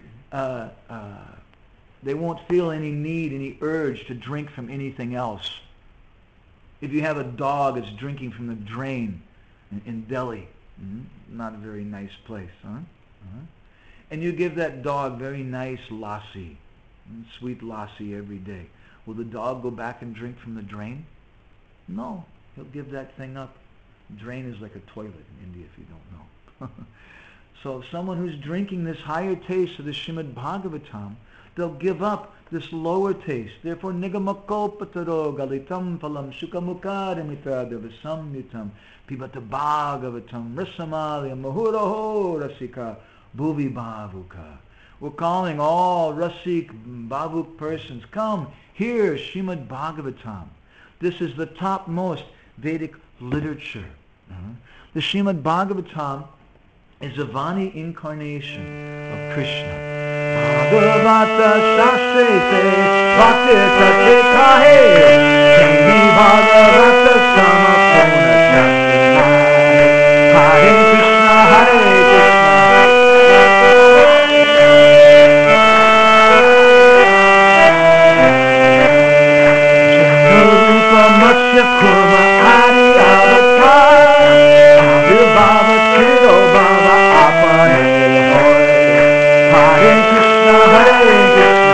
feel any need, any urge to drink from anything else. If you have a dog that's drinking from the drain in Delhi, not a very nice place, and you give that dog very nice lassi, sweet lassi every day, will the dog go back and drink from the drain? No, he'll give that thing up. Drain is like a toilet in India, if you don't know. So someone who's drinking this higher taste of the Srimad Bhagavatam, they'll give up this lower taste. Therefore, nigamakopataro galitam phalam sukamukarimita devasamnitam pibata bhagavatam rasamalya mahuraho rasika bhuvi bhavuka. We're calling all rasik bhavuk persons, come, hear Srimad Bhagavatam. This is the topmost Vedic literature. The Srimad Bhagavatam is a Vani incarnation of Krishna. Bhagavata Shastrete Bhakti Tate Kahe Sri Bhagavata Samapona Hare Krishna Hare Krishna Rupa Matsya Kurma Adi Avatar Bhava Kiro Bhava Apane Hare Krishna Hare Krishna.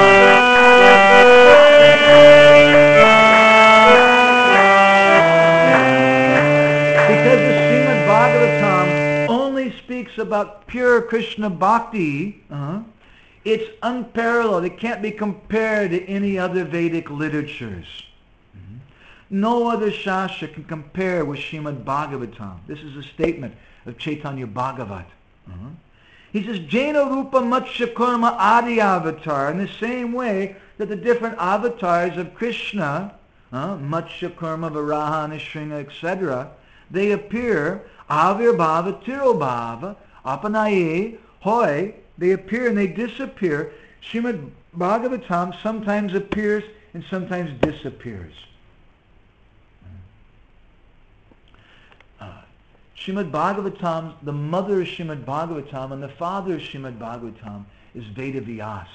Because the Srimad Bhagavatam only speaks about pure Krishna Bhakti, It's unparalleled. It can't be compared to any other Vedic literatures. No other Shastra can compare with Srimad Bhagavatam. This is a statement of Chaitanya Bhagavat. He says, Jaina Rupa Matsya Kurma Adi Avatar, in the same way that the different avatars of Krishna, Matsya Kurma, Varaha, Nishringa, etc., they appear, Avirbhava, Tirobhava, Apanaye, Hoy, they appear and they disappear. Srimad Bhagavatam sometimes appears and sometimes disappears. Srimad Bhagavatam, the mother of Srimad Bhagavatam and the father of Srimad Bhagavatam is Vedavyas.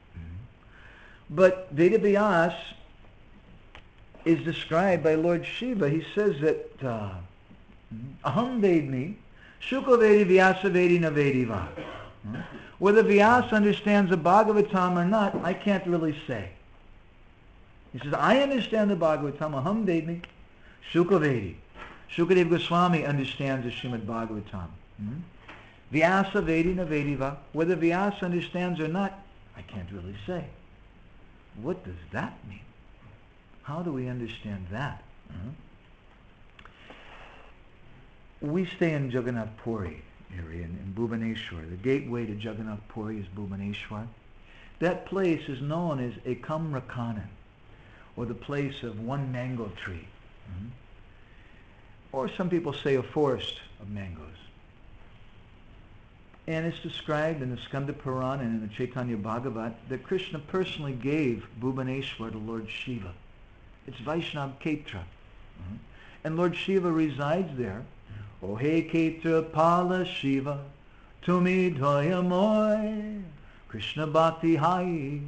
But Vedavyas is described by Lord Shiva. He says that Aham Vedmi, Shukla Vedi Vyasa Vedi Na Vediva. Whether Vyasa understands the Bhagavatam or not, I can't really say. He says, I understand the Bhagavatam, Aham Vedmi, Shukla Vedi. Shukadeva Goswami understands the Srimad Bhagavatam. Vyasa Vedi Na Vediva. Whether Vyasa understands or not, I can't really say. What does that mean? How do we understand that? We stay in Jagannath Puri area, in Bhubaneswar. The gateway to Jagannath Puri is Bhubaneswar. That place is known as Ekam Rakanan, or the place of one mango tree. Or some people say a forest of mangoes. And it's described in the Skanda Purana and in the Chaitanya Bhagavat that Krishna personally gave Bhubaneswar to Lord Shiva. It's Vaishnava Ketra. And Lord Shiva resides there. O he Ketra Pala Shiva, Tumi Dvaya Moy, Krishna Bhakti Hai.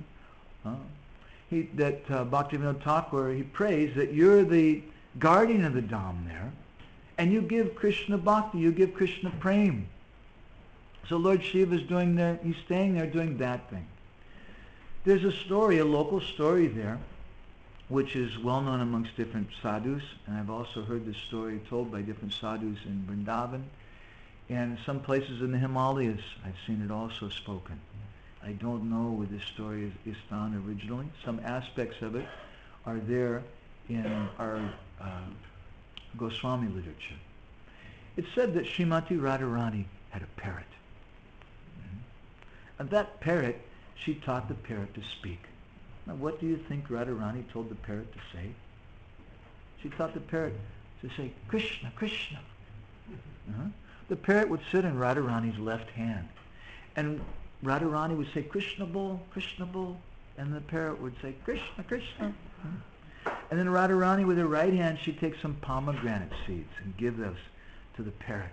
Bhaktivinoda Thakur, he prays that you're the guardian of the Dham there, and you give Krishna Bhakti, you give Krishna Prem. So Lord Shiva's doing there, he's staying there doing that thing. There's a story, a local story there, which is well known amongst different sadhus, and I've also heard this story told by different sadhus in Vrindavan, and some places in the Himalayas I've seen it also spoken. I don't know where this story is found originally. Some aspects of it are there in our Goswami literature. It's said that Srimati Radharani had a parrot. And that parrot, she taught the parrot to speak. Now what do you think Radharani told the parrot to say? She taught the parrot to say, Krishna, Krishna. The parrot would sit in Radharani's left hand. And Radharani would say, Krishna Bol, Krishna Bol. And the parrot would say, Krishna, Krishna. And then Radharani with her right hand, she'd take some pomegranate seeds and give those to the parrot.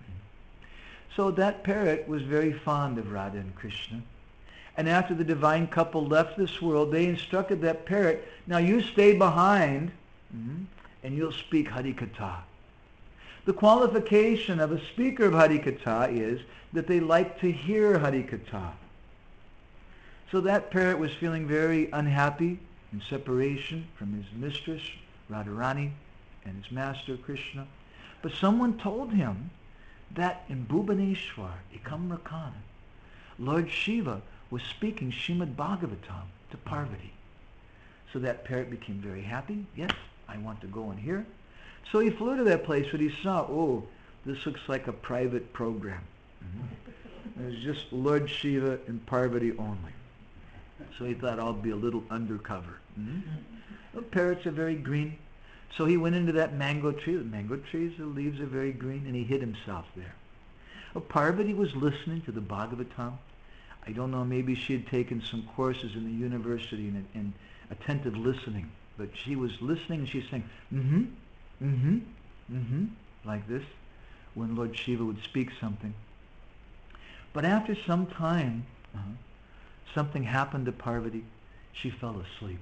So that parrot was very fond of Radha and Krishna. And after the divine couple left this world, they instructed that parrot, now you stay behind and you'll speak Harikatha. The qualification of a speaker of Harikatha is that they like to hear Harikatha. So that parrot was feeling very unhappy in separation from his mistress, Radharani, and his master, Krishna. But someone told him that in Bhubaneswar, Ekam Rakana, Lord Shiva was speaking Srimad Bhagavatam to Parvati. So that parrot became very happy. Yes, I want to go and hear. So he flew to that place, but he saw, oh, this looks like a private program. It was just Lord Shiva and Parvati only. So he thought, I'll be a little undercover. The parrots are very green. So he went into that mango tree. The mango trees, the leaves are very green, and he hid himself there. Well, Parvati was listening to the Bhagavatam. I don't know, maybe she had taken some courses in the university in attentive listening. But she was listening and she was saying, like this, when Lord Shiva would speak something. But after some time, something happened to Parvati. She fell asleep.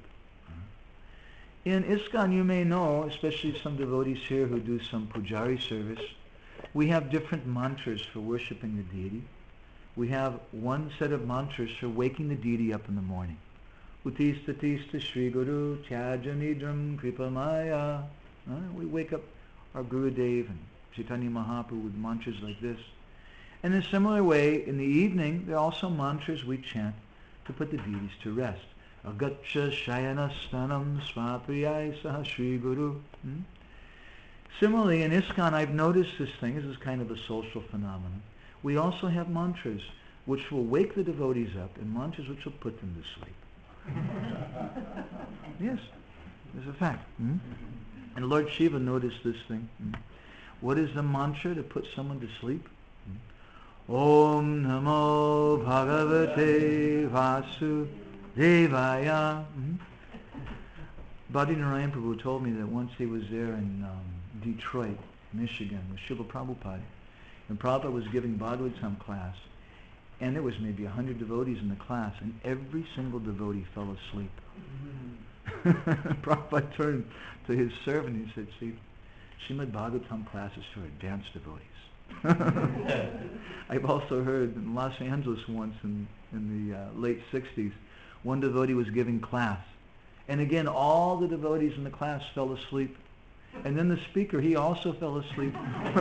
In ISKCON, you may know, especially some devotees here who do some pujari service, we have different mantras for worshipping the deity. We have one set of mantras for waking the deity up in the morning. Utistatista Sri Guru Tyajanidram Kripamaya. We wake up our Gurudev and Chaitanya Mahaprabhu with mantras like this. And in a similar way, in the evening, there are also mantras we chant. to put the deities to rest. Agacha Shayanastanam Svapriyai Saha Shri Guru. Similarly, in ISKCON, I've noticed this thing. This is kind of a social phenomenon. We also have mantras which will wake the devotees up and mantras which will put them to sleep. Yes, it's a fact. And Lord Shiva noticed this thing. What is the mantra to put someone to sleep? Om Namo Bhagavate Vasudevaya. Bhakti Narayan Prabhu told me that once he was there in Detroit, Michigan, with Srila Prabhupada, and Prabhupada was giving Bhagavatam class, and there was maybe 100 devotees in the class, and every single devotee fell asleep. Prabhupada turned to his servant and he said, "See, Srimad Bhagavatam class is for advanced devotees." I've also heard in Los Angeles once in the late 60s, one devotee was giving class. And again, all the devotees in the class fell asleep. And then the speaker, he also fell asleep.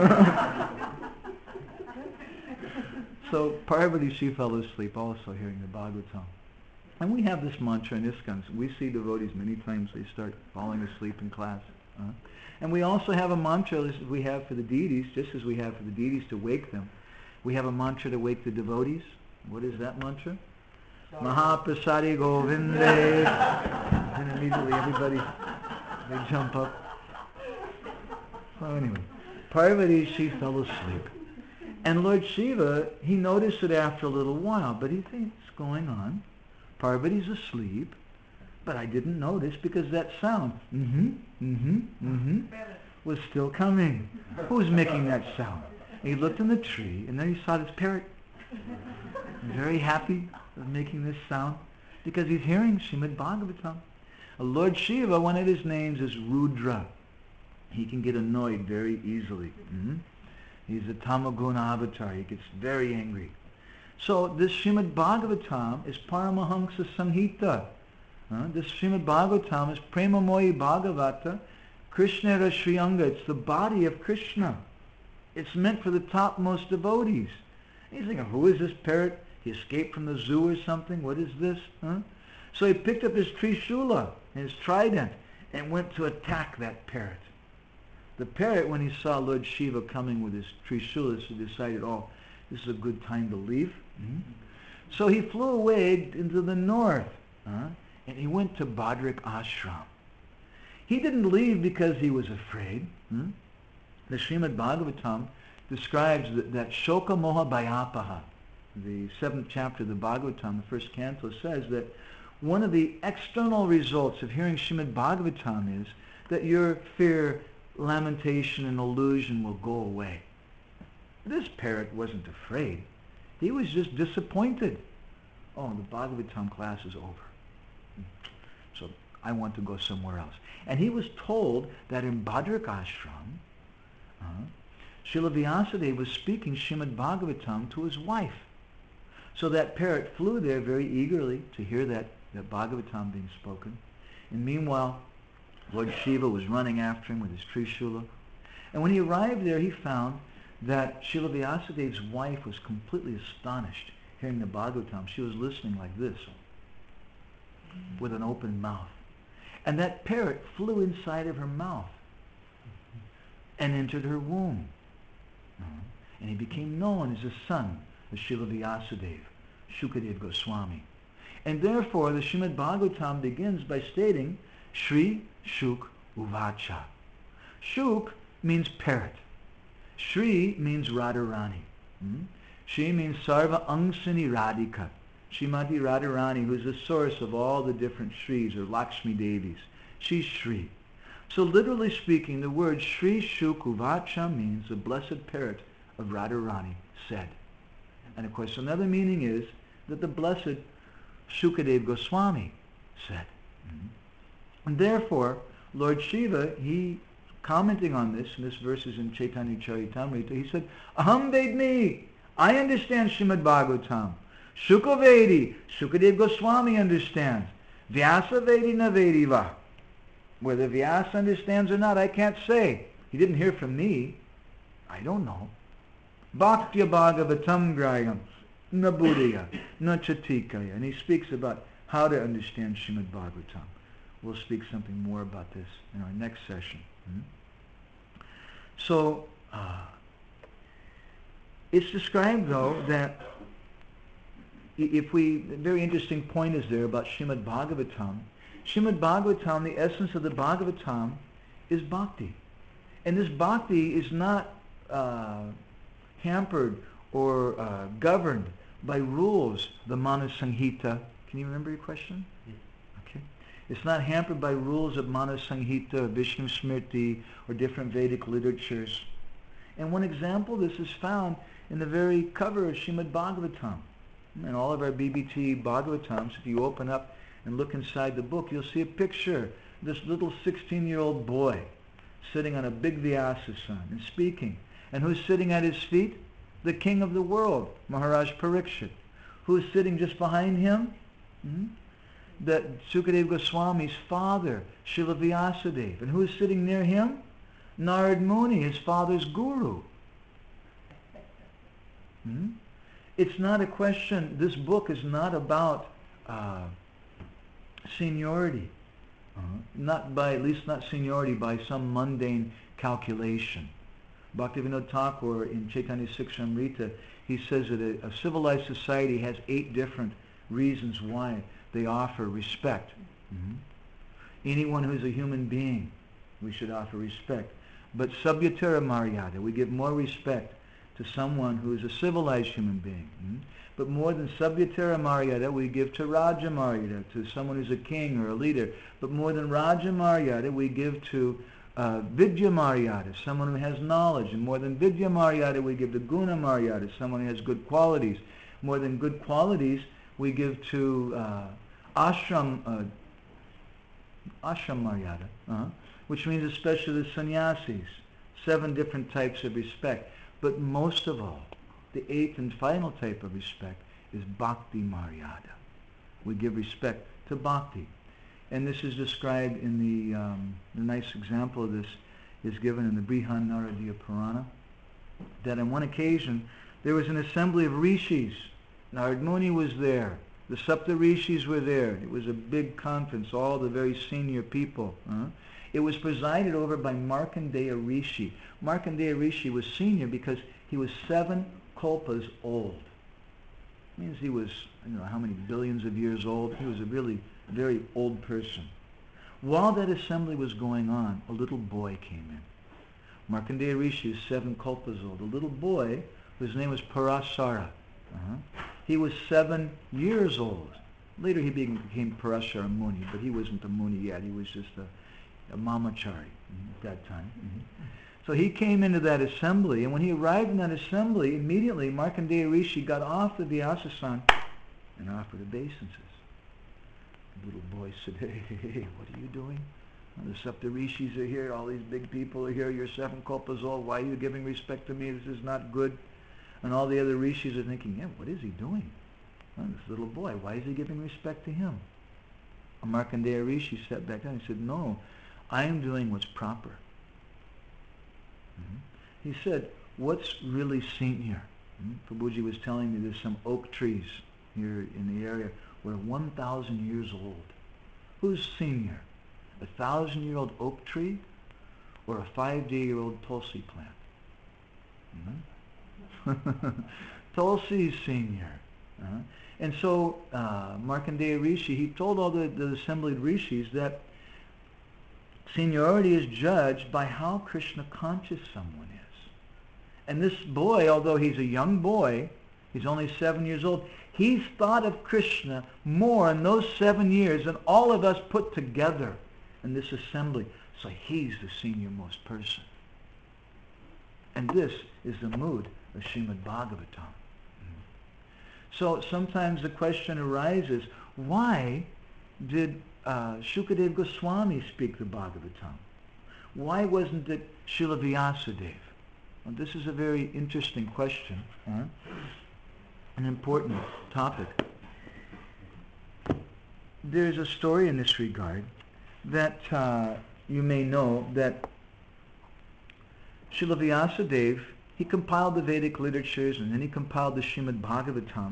So Parvati, she fell asleep also hearing the Bhagavatam. And we have this mantra in ISKCON. We see devotees many times, they start falling asleep in class. And we also have a mantra as we have for the deities, just as we have for the deities to wake them. We have a mantra to wake the devotees. What is that mantra? Mahaprasadi Govinde. And immediately everybody, they jump up. So anyway, Parvati, she fell asleep. And Lord Shiva, he noticed it after a little while, but he thinks, what's going on? Parvati's asleep, but I didn't notice because that sound, was still coming. Who's making that sound? And he looked in the tree, and then he saw this parrot. Very happy of making this sound because he's hearing Srimad Bhagavatam. Lord Shiva, one of his names is Rudra. He can get annoyed very easily. He's a Tamaguna avatar. He gets very angry. So this Srimad Bhagavatam is Paramahamsa Samhita. This Srimad Bhagavatam is Premamoyi Bhagavata Krishna Shriyanga. It's the body of Krishna. It's meant for the topmost devotees. And he's thinking, who is this parrot? He escaped from the zoo or something? What is this? So he picked up his Trishula, his trident, and went to attack that parrot. The parrot, when he saw Lord Shiva coming with his Trishula, he decided, oh, this is a good time to leave. So he flew away into the north, and he went to Badrik Ashram. He didn't leave because he was afraid. The Srimad Bhagavatam describes that Shoka Moha Bhayapaha, the 7th chapter of the Bhagavatam, the first canto, says that one of the external results of hearing Srimad Bhagavatam is that your fear, lamentation, and illusion will go away. This parrot wasn't afraid. He was just disappointed. Oh, the Bhagavatam class is over. So I want to go somewhere else. And he was told that in Badrik Ashram, Srila Vyasadeva was speaking Srimad Bhagavatam to his wife. So that parrot flew there very eagerly to hear that Bhagavatam being spoken. And meanwhile, Lord Shiva was running after him with his Trishula. And when he arrived there, he found that Srila Vyasadeva's wife was completely astonished hearing the Bhagavatam. She was listening like this, with an open mouth. And that parrot flew inside of her mouth and entered her womb. And he became known as the son of Srila Vyasadeva, Shukadeva Goswami. And therefore, the Srimad Bhagavatam begins by stating, Shri Shuk Uvacha. Shuk means parrot. Shri means Radharani. Shri means Sarva Angsani Radhika. Srimati Radharani, who is the source of all the different Shris, or Lakshmi Devis. She's Shri. So literally speaking, the word Shri Shuk Uvacha means the blessed parrot of Radharani said. And of course, another meaning is that the blessed Shukadeva Goswami said. And therefore, Lord Shiva, he, commenting on this, and this verse is in Chaitanya Charitamrita, he said, Aham Vedmi, I understand Srimad Bhagavatam. Shuka Vedi, Shukadeva Goswami understands. Vyasa Vedi na Vediva. Whether Vyasa understands or not, I can't say. He didn't hear from me. I don't know. Bhaktya Bhagavatam Grayam. na buddhaya, na chatikaya. And he speaks about how to understand Srimad Bhagavatam. We'll speak something more about this in our next session. So, it's described though that very interesting point is there about Srimad Bhagavatam. Srimad Bhagavatam, the essence of the Bhagavatam is bhakti. And this bhakti is not hampered or governed by rules, the Manu Sanghita. Can you remember your question? Yes. Okay. It's not hampered by rules of Manu Sanghita or Vishnu Smriti or different Vedic literatures. And one example of this is found in the very cover of Srimad Bhagavatam. In all of our BBT Bhagavatams, if you open up and look inside the book, you'll see a picture. This little 16-year-old boy sitting on a big Vyasasana and speaking. And who's sitting at his feet? The king of the world, Maharaj Parikshit. Who's sitting just behind him? That Sukadeva Goswami's father, Srila Vyasadeva. And who's sitting near him? Narad Muni, his father's guru. It's not a question, this book is not about seniority. At least not seniority by some mundane calculation. Bhaktivinoda Thakur in Chaitanya Siksamrita, he says that a civilized society has 8 different reasons why they offer respect. Anyone who's a human being, we should offer respect. But Sabhyatara Maryada, we give more respect to someone who is a civilized human being. But more than Sabhyatara Maryada, we give to Raja Maryada, to someone who's a king or a leader. But more than Raja Maryada, we give to Vidya Maryada, someone who has knowledge. And more than Vidya Maryada, we give to Guna Maryada, someone who has good qualities. More than good qualities, we give to Ashram Maryada, which means especially the sannyasis. 7 different types of respect. But most of all, the 8th and final type of respect is Bhakti Maryada. We give respect to Bhakti. And this is described in the nice example of this is given in the Brihan Naradiya Purana, that on one occasion there was an assembly of rishis. Narad Muni was there. The Sapta Rishis were there. It was a big conference, all the very senior people. It was presided over by Markandeya Rishi. Markandeya Rishi was senior because he was 7 kalpas old. It means he was, I don't know how many billions of years old. He was a really very old person. While that assembly was going on, a little boy came in. Markandeya Rishi is 7 kalpas old. A little boy, whose name was Parasara. He was 7 years old. Later he became Parasara Muni, but he wasn't a Muni yet. He was just a Mamachari at that time. So he came into that assembly, and when he arrived in that assembly, immediately Markandeya Rishi got off the Vyasasana and offered obeisances. The little boy said, hey, what are you doing? The Sapta Rishis are here, all these big people are here, you're 7 kalpas old, why are you giving respect to me? This is not good. And all the other rishis are thinking, yeah, what is he doing? This little boy, why is he giving respect to him? Markandeya Rishi sat back down and said, no, I am doing what's proper. He said, what's really senior? Prabhuji was telling me there's some oak trees here in the area where 1,000 years old. Who's senior? A 1,000-year-old oak tree or a 5-day-old Tulsi plant? Tulsi is senior. And so Markandeya Rishi, he told all the assembled rishis that seniority is judged by how Krishna conscious someone is. And this boy, although he's a young boy, he's only 7 years old, he's thought of Krishna more in those 7 years than all of us put together in this assembly. So he's the senior-most person. And this is the mood of Srimad Bhagavatam. So sometimes the question arises, why did Shukadeva Goswami speak the Bhagavatam? Why wasn't it Srila Vyasadeva? Well, this is a very interesting question, an important topic. There's a story in this regard that you may know that Srila Vyasadeva He compiled the Vedic literatures, and then he compiled the Srimad Bhagavatam.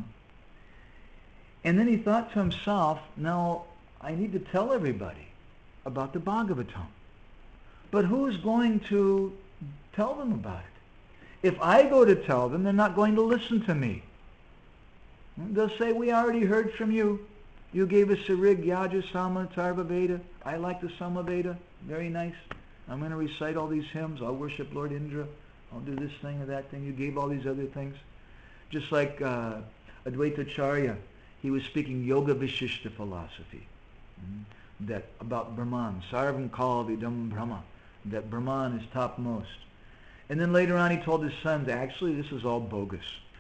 And then he thought to himself, now I need to tell everybody about the Bhagavatam. But who's going to tell them about it? If I go to tell them, they're not going to listen to me. They'll say, we already heard from you. You gave us a Rig, Yaja, Sama, Tarva Veda. I like the Sama Veda. Very nice. I'm going to recite all these hymns. I'll worship Lord Indra. I'll do this thing or that thing. You gave all these other things. Just like Advaita Acharya, he was speaking Yoga Vishishta philosophy. That about Brahman. Sarvam Kal Vidam Brahma. That Brahman is topmost. And then later on he told his sons, actually this is all bogus.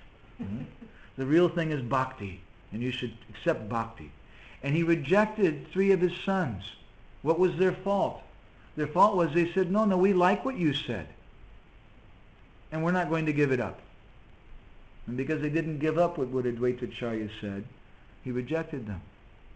The real thing is bhakti. And you should accept bhakti. And he rejected 3 of his sons. What was their fault? Their fault was they said, no, we like what you said. And we're not going to give it up. And because they didn't give up what Advaita Acharya said, he rejected them.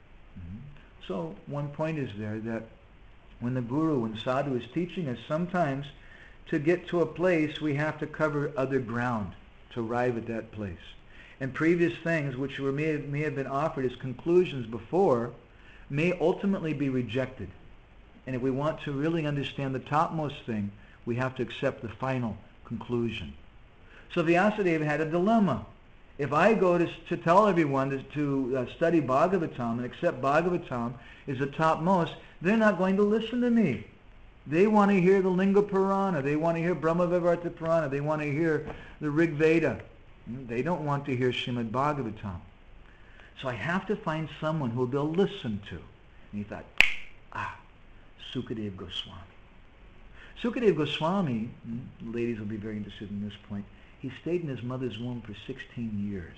So one point is there that when the Guru and Sadhu is teaching us, sometimes to get to a place we have to cover other ground to arrive at that place. And previous things which may have been offered as conclusions before may ultimately be rejected. And if we want to really understand the topmost thing, we have to accept the final conclusion. So Vyasadeva had a dilemma. If I go to tell everyone to study Bhagavatam and accept Bhagavatam is the topmost, they're not going to listen to me. They want to hear the Linga Purana. They want to hear Brahma-Vivarta Purana. They want to hear the Rig Veda. They don't want to hear Srimad Bhagavatam. So I have to find someone who they'll listen to. And he thought, Sukadeva Goswami. Sukadeva Goswami, ladies will be very interested in this point, he stayed in his mother's womb for 16 years.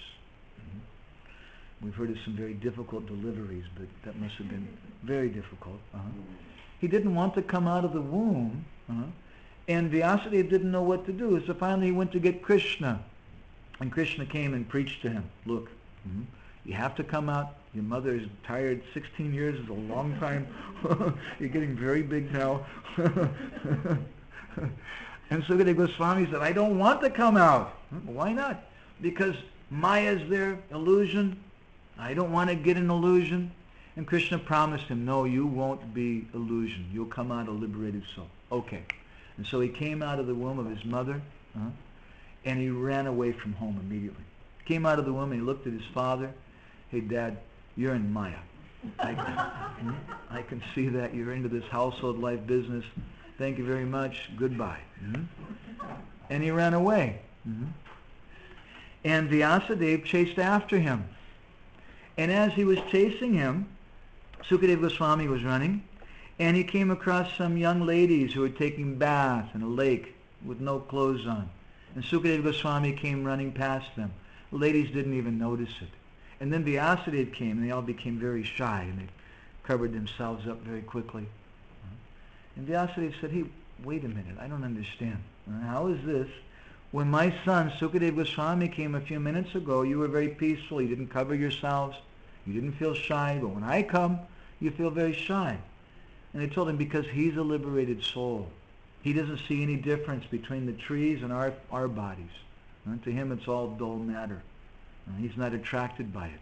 We've heard of some very difficult deliveries, but that must have been very difficult. He didn't want to come out of the womb, and Vyasadeva didn't know what to do. So finally he went to get Krishna. And Krishna came and preached to him, look, you have to come out. Your mother is tired. 16 years is a long time. You're getting very big now. And Sukadeva Goswami said, I don't want to come out. Why not? Because Maya's there, illusion. I don't want to get an illusion. And Krishna promised him, no, you won't be illusion. You'll come out a liberated soul. Okay. And so he came out of the womb of his mother, and he ran away from home immediately. He came out of the womb and he looked at his father. Hey, Dad, you're in Maya. I can see that. You're into this household life business. Thank you very much. Goodbye. And he ran away. And Vyasadeva chased after him. And as he was chasing him, Sukadeva Goswami was running, and he came across some young ladies who were taking baths in a lake with no clothes on. And Sukadeva Goswami came running past them. The ladies didn't even notice it. And then Vyasadeva came, and they all became very shy, and they covered themselves up very quickly. And Vyasadeva said, hey, wait a minute, I don't understand. How is this? When my son, Sukadeva Goswami, came a few minutes ago, you were very peaceful, you didn't cover yourselves, you didn't feel shy, but when I come, you feel very shy. And they told him, because he's a liberated soul. He doesn't see any difference between the trees and our bodies. To him, it's all dull matter. He's not attracted by it.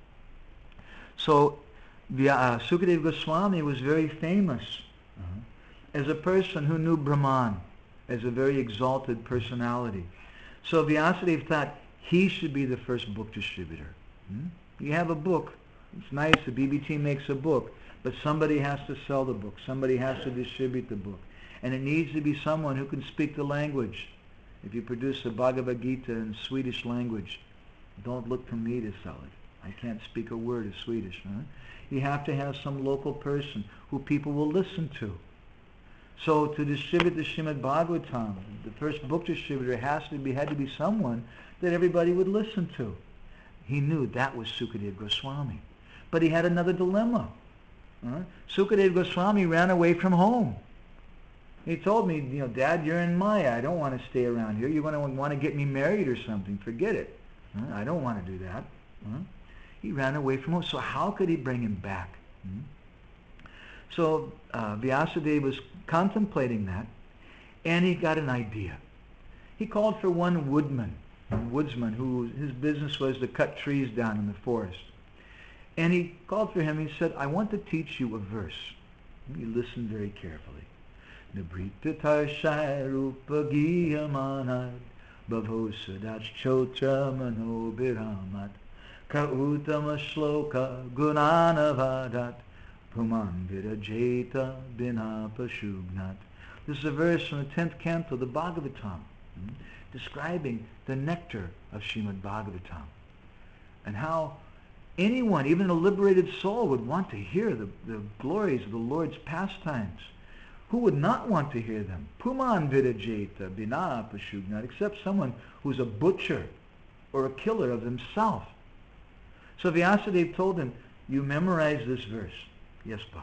So Sukadeva Goswami was very famous as a person who knew Brahman, as a very exalted personality. So Vyasadeva thought he should be the first book distributor. You have a book. It's nice, the BBT makes a book, but somebody has to sell the book. Somebody has to distribute the book. And it needs to be someone who can speak the language. If you produce a Bhagavad Gita in Swedish language, don't look to me to sell it. I can't speak a word of Swedish. You have to have some local person who people will listen to. So to distribute the Srimad Bhagavatam, the first book distributor had to be someone that everybody would listen to. He knew that was Sukadeva Goswami. But he had another dilemma. Sukadeva Goswami ran away from home. He told me, Dad, you're in Maya. I don't want to stay around here. You're going to want to get me married or something. Forget it. I don't want to do that. He ran away from home. So how could he bring him back? So Vyasadeva was contemplating that, and he got an idea. He called for one woodsman who his business was to cut trees down in the forest. And he called for him. He said, I want to teach you a verse. He listened very carefully. Nibritatar Shairupagiyamanad Bhavosadach Chotra Manobiramat Kautama Shloka Gunanavadat Puman Virajeta Binapashugnat. This is a verse from the 10th canto of the Bhagavatam, describing the nectar of Srimad Bhagavatam, and how anyone, even a liberated soul, would want to hear the glories of the Lord's pastimes. Who would not want to hear them? Puman Virajeta Binapashugnat, except someone who's a butcher or a killer of himself. So Vyasadeva told him, you memorize this verse. Yes, boss.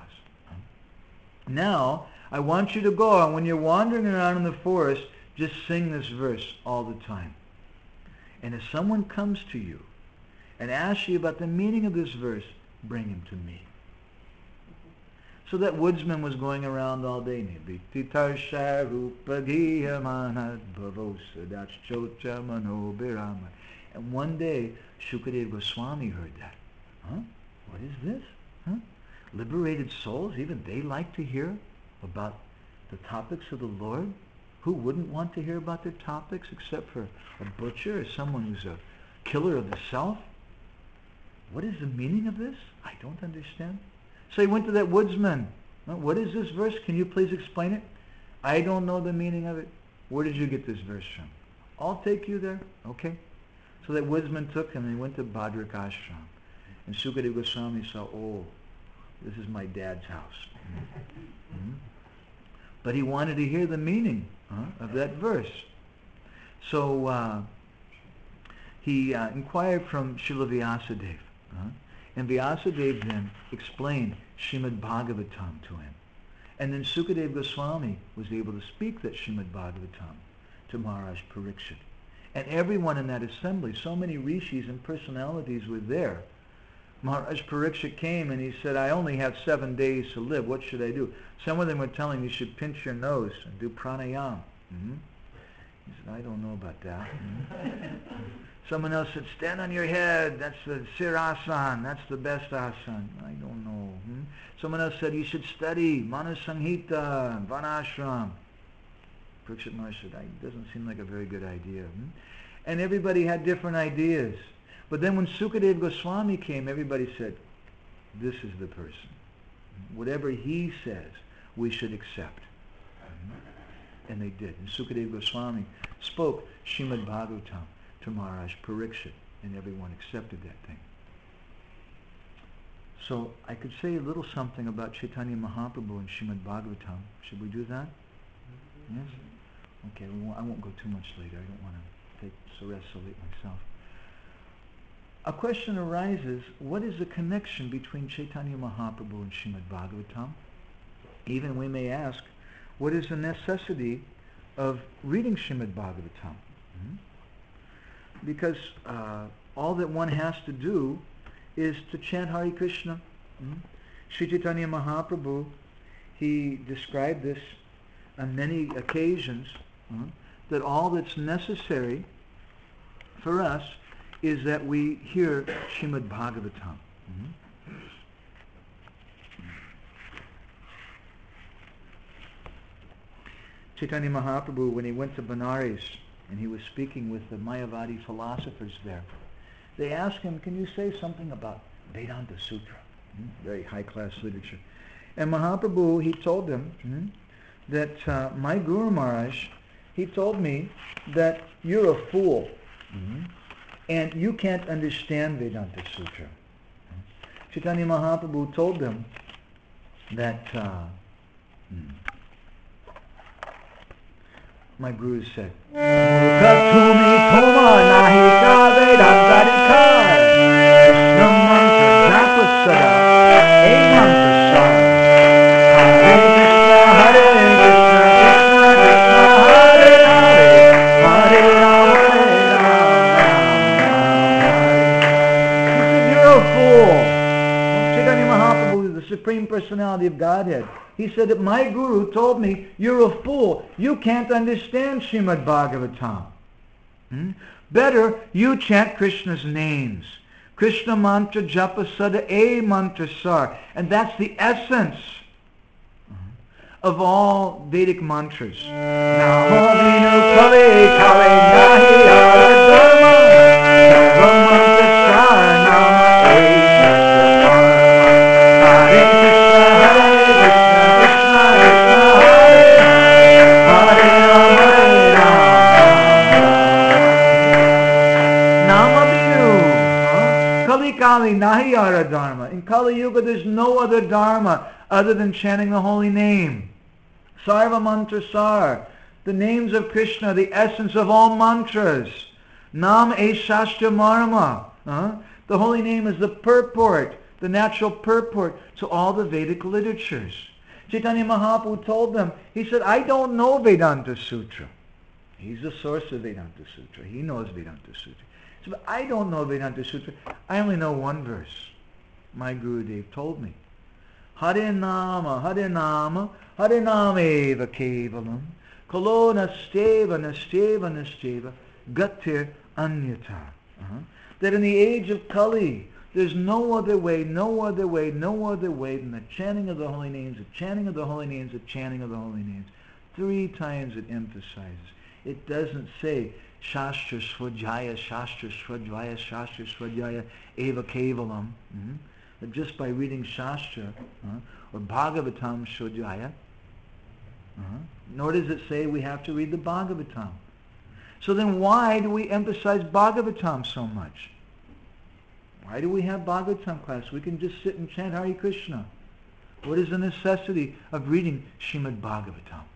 Now, I want you to go, and when you're wandering around in the forest, just sing this verse all the time. And if someone comes to you and asks you about the meaning of this verse, bring him to me. So that woodsman was going around all day. And one day, Shukadeva Goswami heard that. Huh? What is this? Huh? Liberated souls, even they like to hear about the topics of the Lord? Who wouldn't want to hear about their topics except for a butcher or someone who's a killer of the self? What is the meaning of this? I don't understand. So he went to that woodsman. What is this verse? Can you please explain it? I don't know the meaning of it. Where did you get this verse from? I'll take you there. Okay. So that woodsman took him and he went to Bhadrak Ashram. And Sukadeva Goswami saw, oh, this is my dad's house. Mm-hmm. But he wanted to hear the meaning of that verse. So he inquired from Srila Vyasadeva. And Vyasadeva then explained Srimad Bhagavatam to him. And then Sukadeva Goswami was able to speak that Srimad Bhagavatam to Maharaj Parikshit. And everyone in that assembly, so many rishis and personalities were there. Maharaj Parikshit came and he said, I only have 7 days to live. What should I do? Some of them were telling him you should pinch your nose and do pranayama. Mm-hmm. He said, I don't know about that. Mm-hmm. Someone else said, stand on your head. That's the Sirasan. That's the best asan. I don't know. Hmm? Someone else said, you should study Manasamhita, Vanashram. Parikshit Maharaj said, it doesn't seem like a very good idea. Hmm? And everybody had different ideas. But then when Sukadeva Goswami came, everybody said, this is the person. Whatever he says, we should accept. And they did. And Sukadeva Goswami spoke Srimad Bhagavatam to Maharaj Parikshit, and everyone accepted that thing. So I could say a little something about Chaitanya Mahaprabhu and Srimad Bhagavatam. Should we do that? Yes? Okay, I won't go too much later. I don't want to take Suresh so late myself. A question arises, what is the connection between Chaitanya Mahaprabhu and Srimad Bhagavatam? Even we may ask, what is the necessity of reading Srimad Bhagavatam? Because all that one has to do is to chant Hare Krishna. Sri Chaitanya Mahaprabhu, he described this on many occasions, that all that's necessary for us is that we hear Srimad Bhagavatam. Chaitanya Mahaprabhu, when he went to Benares and he was speaking with the Mayavadi philosophers there, they asked him, can you say something about Vedanta Sutra? Very high-class literature. And Mahaprabhu, he told them that my Guru Maharaj, he told me that you're a fool. And you can't understand Vedanta Sutra. Chaitanya Mahaprabhu told them that my Guru said, Supreme Personality of Godhead. He said that my Guru told me, you're a fool. You can't understand Srimad Bhagavatam. Better, you chant Krishna's names. Krishna mantra japa sada e mantra sar. And that's the essence of all Vedic mantras. Namo vinu kale kale nahi aradharma. Sarva mantra sar nama e shastra. Hare Krishna, Hare Krishna, Krishna Krishna, Hare Hare, Kali Kali Nahi Ara Dharma. In Kali Yuga there's no other dharma other than chanting the holy name. Sarva Mantra Sar. The names of Krishna, the essence of all mantras. Nam E Shastra Marma. The holy name is the purport, the natural purport to all the Vedic literatures. Chaitanya Mahaprabhu told them, he said, I don't know Vedanta Sutra. He's the source of Vedanta Sutra. He knows Vedanta Sutra. He said, but I don't know Vedanta Sutra. I only know one verse. My Gurudev told me. Hare Nama, Hare Nama, Hare Nameva Kevalam, Kalo Nasteva, Nasteva, Nasteva, Gatir Anyata. That in the age of Kali, there's no other way, no other way, no other way than the chanting of the holy names, the chanting of the holy names, the chanting of the holy names. 3 times it emphasizes. It doesn't say Shastra Svajaya, Shastra Svajaya, Shastra Svajaya, Eva Kevalam. But just by reading Shastra or Bhagavatam Svajaya, nor does it say we have to read the Bhagavatam. So then why do we emphasize Bhagavatam so much? Why do we have Bhagavatam class? We can just sit and chant Hare Krishna. What is the necessity of reading Srimad Bhagavatam?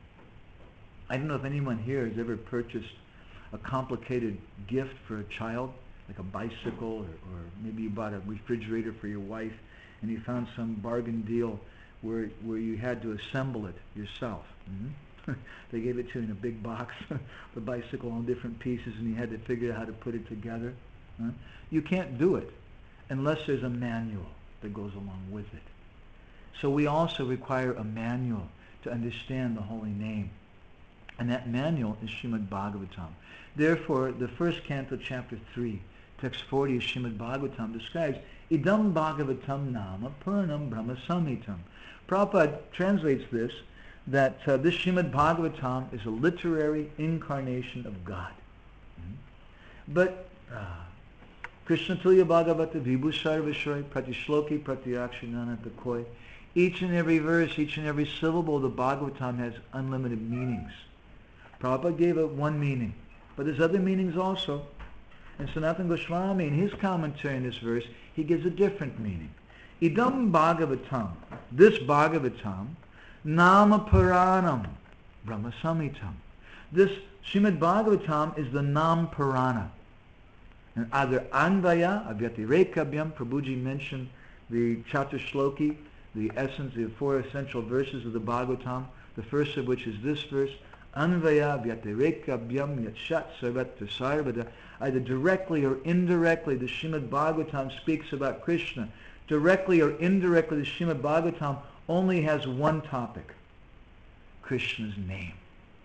I don't know if anyone here has ever purchased a complicated gift for a child, like a bicycle, or maybe you bought a refrigerator for your wife and you found some bargain deal where you had to assemble it yourself. They gave it to you in a big box, the bicycle on different pieces, and you had to figure out how to put it together. You can't do it unless there's a manual that goes along with it. So we also require a manual to understand the holy name. And that manual is Srimad Bhagavatam. Therefore, the first canto, chapter 3, text 40 of Srimad Bhagavatam describes Idam Bhagavatam Nama Purnam Brahma Samhitam. Prabhupada translates this, that this Srimad Bhagavatam is a literary incarnation of God. But Krishna Tulya Bhagavata Vibhu Sarveshwari Pratishloki Pratyakshanana Takoi. Each and every verse, each and every syllable of the Bhagavatam has unlimited meanings. Prabhupada gave it one meaning, but there's other meanings also. And Sanatana Goswami, in his commentary on this verse, he gives a different meaning. Idam Bhagavatam, this Bhagavatam, Nama Puranam, Brahma Samhitam. This Srimad Bhagavatam is the Nam Purana. And either Anvaya, Avyatirekabhyam, Prabhuji mentioned the Chatra Shloki, the essence, the 4 essential verses of the Bhagavatam, the first of which is this verse, Anvaya Avyatirekabhyam Yatshat Sarvat Sarvada. Either directly or indirectly, the Srimad Bhagavatam speaks about Krishna. Directly or indirectly, the Srimad Bhagavatam only has one topic, Krishna's name.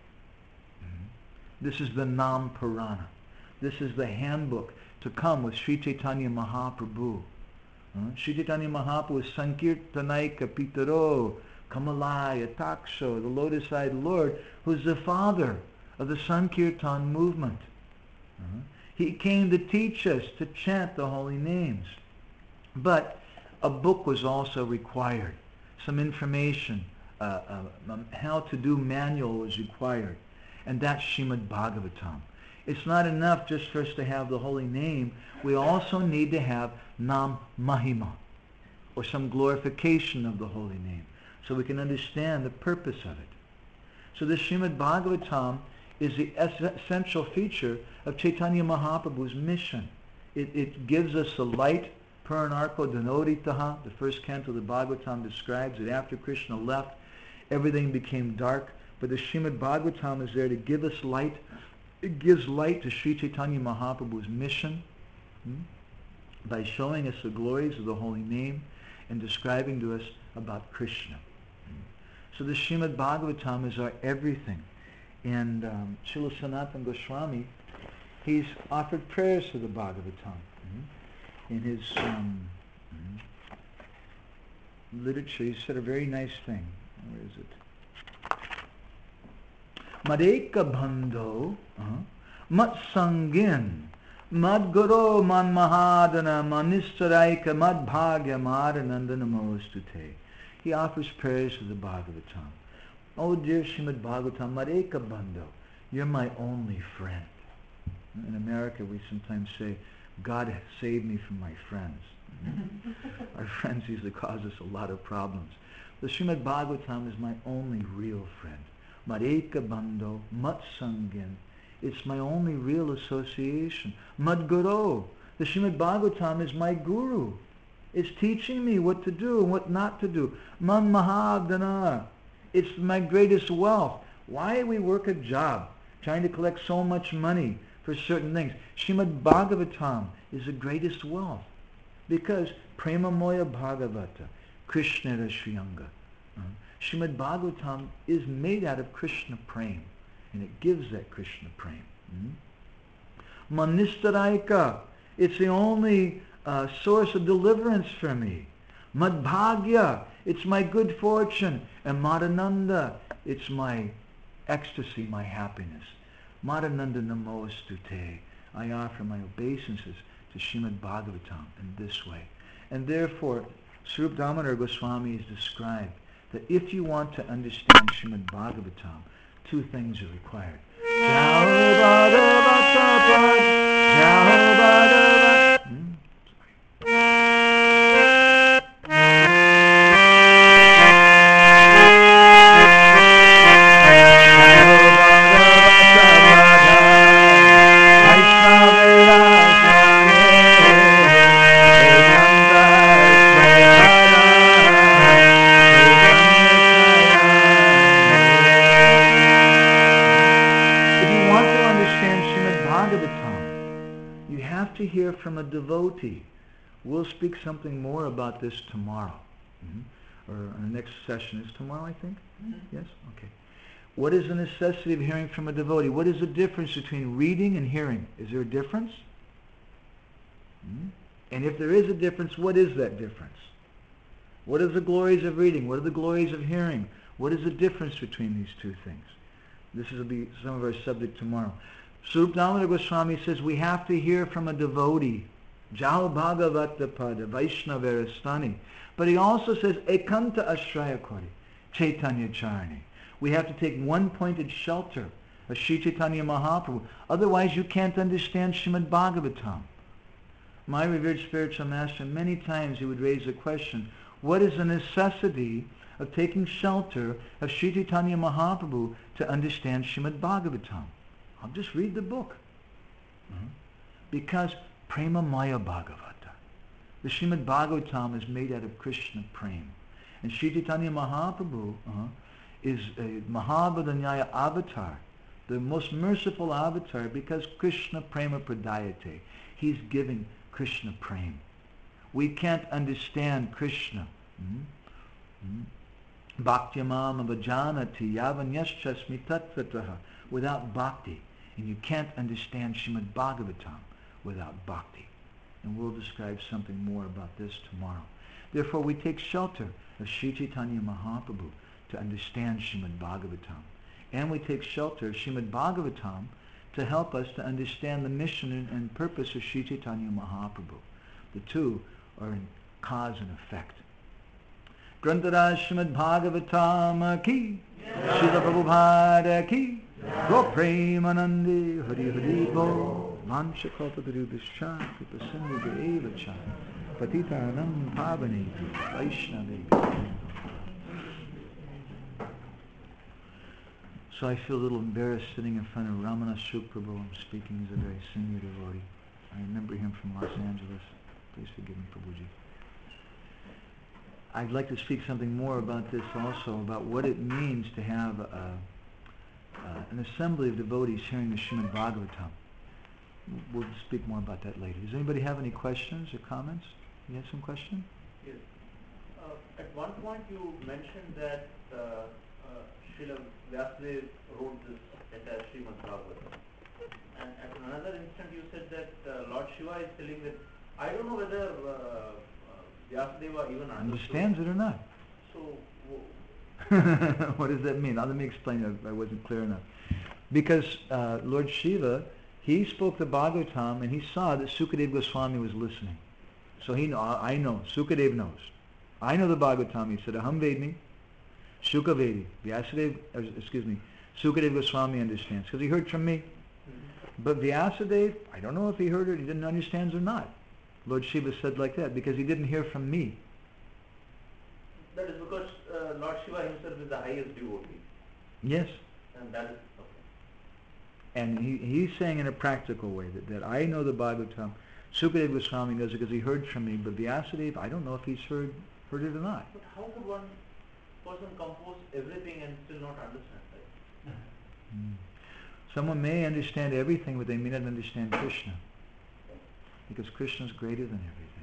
This is the Nam Purana. This is the handbook to come with Sri Chaitanya Mahaprabhu. Sri Chaitanya Mahaprabhu is Sankirtanaika Pitaro, Kamalaya Taksho, the lotus-eyed Lord, who's the father of the Sankirtan movement. He came to teach us to chant the holy names. But a book was also required. Some information, how to do manual was required. And that's Srimad Bhagavatam. It's not enough just for us to have the holy name. We also need to have Nam Mahima, or some glorification of the holy name, so we can understand the purpose of it. So this Srimad Bhagavatam is the essential feature of Chaitanya Mahaprabhu's mission. It gives us the light. Puranarko Dhanoditaha, the first canto of the Bhagavatam describes that after Krishna left, everything became dark. But the Srimad Bhagavatam is there to give us light. It gives light to Sri Chaitanya Mahaprabhu's mission by showing us the glories of the holy name and describing to us about Krishna. So the Srimad Bhagavatam is our everything. And Srila Sanatana Goswami, he's offered prayers to the Bhagavatam. In his literature, he said a very nice thing. Where is it? Madeka bandho, mat sangin, mad guru man mahadana, manistaraika mad bhagya marananda namostute. He offers prayers to the Bhagavatam. Oh dear Srimad Bhagavatam, madeka bandho, you're my only friend. In America, we sometimes say, God save me from my friends. Our friends usually cause us a lot of problems. The Srimad Bhagavatam is my only real friend. Madeka bandho, mat sangin. It's my only real association. Mad guru. The Srimad Bhagavatam is my guru. It's teaching me what to do and what not to do. Man mahadana. It's my greatest wealth. Why we work a job, trying to collect so much money for certain things? Srimad Bhagavatam is the greatest wealth. Because Prema Moya Bhagavata, Krishna Rashriyanga. Srimad Bhagavatam is made out of Krishna Prem, and it gives that Krishna Prem. Manistaraika, it's the only source of deliverance for me. Madbhagya, it's my good fortune. And Madananda, it's my ecstasy, my happiness. Madananda namostute, I offer my obeisances to Srimad Bhagavatam in this way. And therefore, Swarup Damodar Goswami has described that if you want to understand Srimad Bhagavatam, two things are required. To hear from a devotee. We'll speak something more about this tomorrow. Or the next session is tomorrow, I think? Yes? Okay. What is the necessity of hearing from a devotee? What is the difference between reading and hearing? Is there a difference? And if there is a difference, what is that difference? What are the glories of reading? What are the glories of hearing? What is the difference between these two things? This will be some of our subject tomorrow. Swarup Damodar Goswami says we have to hear from a devotee. Jao Bhagavata Pada Vaishnavarastani. But he also says Ekanta Ashraya Kori Chaitanya Charani. We have to take one-pointed shelter of Sri Chaitanya Mahaprabhu. Otherwise you can't understand Srimad Bhagavatam. My revered spiritual master, many times he would raise the question, what is the necessity of taking shelter of Sri Chaitanya Mahaprabhu to understand Srimad Bhagavatam? I'll just read the book. Because Prema Maya Bhagavata. The Srimad Bhagavatam is made out of Krishna Prem. And Sri Chaitanya Mahaprabhu is a Mahavadanyaya avatar, the most merciful avatar, because Krishna Prema Pradayate. He's giving Krishna Prem. We can't understand Krishna. Bhaktyamam avajanati yavanyaschasmi tattvataha, without bhakti. And you can't understand Srimad Bhagavatam without bhakti. And we'll describe something more about this tomorrow. Therefore, we take shelter of Sri Chaitanya Mahaprabhu to understand Srimad Bhagavatam. And we take shelter of Srimad Bhagavatam to help us to understand the mission and purpose of Sri Chaitanya Mahaprabhu. The two are in cause and effect. Grantaraj Srimad Bhagavatam ki, Srila Prabhupada ki, Go Premanandi Hari Hari Bo, Mancha Kalpatarubhishcha, Kripasindhu Deva Cha, Patitanam Pavaneti, Vaishnavi. So I feel a little embarrassed sitting in front of Ramana Suprabhu. I'm speaking as a very senior devotee. I remember him from Los Angeles. Please forgive me, Prabhuji. I'd like to speak something more about this also, about what it means to have an assembly of devotees hearing the Srimad Bhagavatam. We'll speak more about that later. Does anybody have any questions or comments? You have some questions? Yes. At one point you mentioned that Srila Vyasadeva wrote this entire Srimad Bhagavatam. And at another instant you said that Lord Shiva is telling that, I don't know whether Vyasadeva even Understands it or not. So, what does that mean? Now let me explain it. I wasn't clear enough. Because Lord Shiva, he spoke the Bhagavatam and he saw that Sukadeva Goswami was listening. So I know, Sukadeva knows. I know the Bhagavatam. He said, Aham Vedmi, Shuka Vedi. Sukadeva Goswami understands. Because he heard from me. But Vyasadeva, I don't know if he heard it, he didn't understand or not. Lord Shiva said like that, because he didn't hear from me. That is because Lord Shiva himself is the highest devotee. Yes. And that is okay. And he's saying in a practical way that I know the Bhagavatam. Sukadeva Goswami knows it because he heard from me, but Vyasadeva, I don't know if he's heard it or not. But how could one person compose everything and still not understand, right? Someone may understand everything, but they may not understand Krishna. Because Krishna is greater than everything.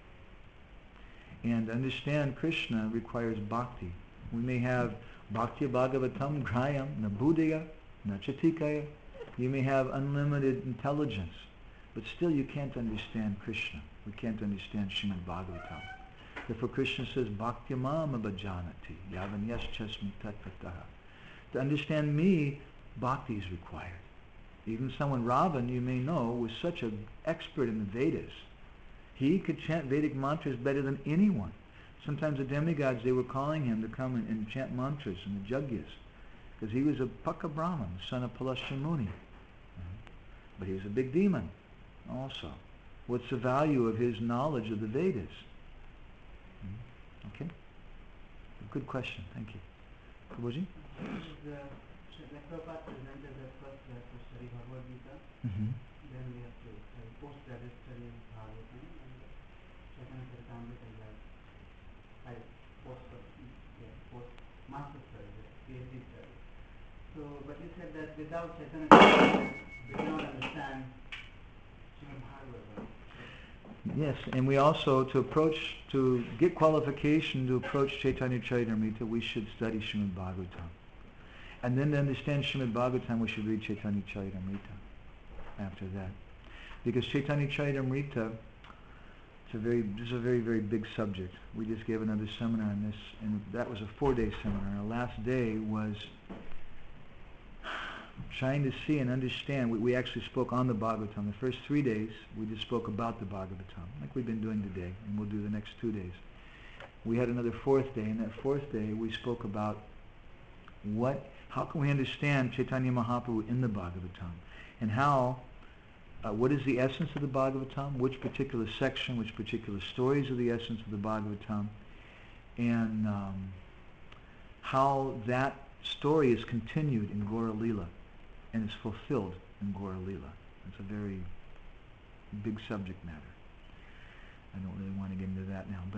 And to understand Krishna requires bhakti. We may have bhakti bhagavatam grayam na buddhaya na chatikaya. You may have unlimited intelligence, but still you can't understand Krishna. We can't understand Srimad Bhagavatam. Therefore Krishna says, bhakti mama bhajanati yavanyaschasmi tattataha. To understand me, bhakti is required. Even someone, Ravan, you may know, was such an expert in the Vedas. He could chant Vedic mantras better than anyone. Sometimes the demigods, they were calling him to come and chant mantras in the Jagyas, because he was a Paka Brahman, son of Palasya Muni. But he was a big demon also. What's the value of his knowledge of the Vedas? Okay? Good question. Thank you. Prabhuji? Prabhupada presented the first verse of study Bhagavad Gita. Then we have to post that study Bhagavatam and Chaitanya Charitamrita post master study, PhD study. So, but you said that without Chaitanya Charitamrita, we cannot understand Srimad Bhagavatam. Yes, and we also, to get qualification to approach Chaitanya Charitamrita, we should study Srimad Bhagavatam. And then to understand Srimad Bhagavatam, we should read Chaitanya Charitamrita after that. Because Chaitanya Charitamrita, this is a very, very big subject. We just gave another seminar on this, and that was a 4-day seminar. Our last day was trying to see and understand. We actually spoke on the Bhagavatam. The first 3 days, we just spoke about the Bhagavatam, like we've been doing today, and we'll do the next 2 days. We had another 4th day, and that 4th day we spoke about how can we understand Chaitanya Mahaprabhu in the Bhagavatam, and what is the essence of the Bhagavatam, which particular section, which particular stories are the essence of the Bhagavatam, and how that story is continued in Gaura Lila and is fulfilled in Gaura Lila. It's a very big subject matter. I don't really want to get into that now, but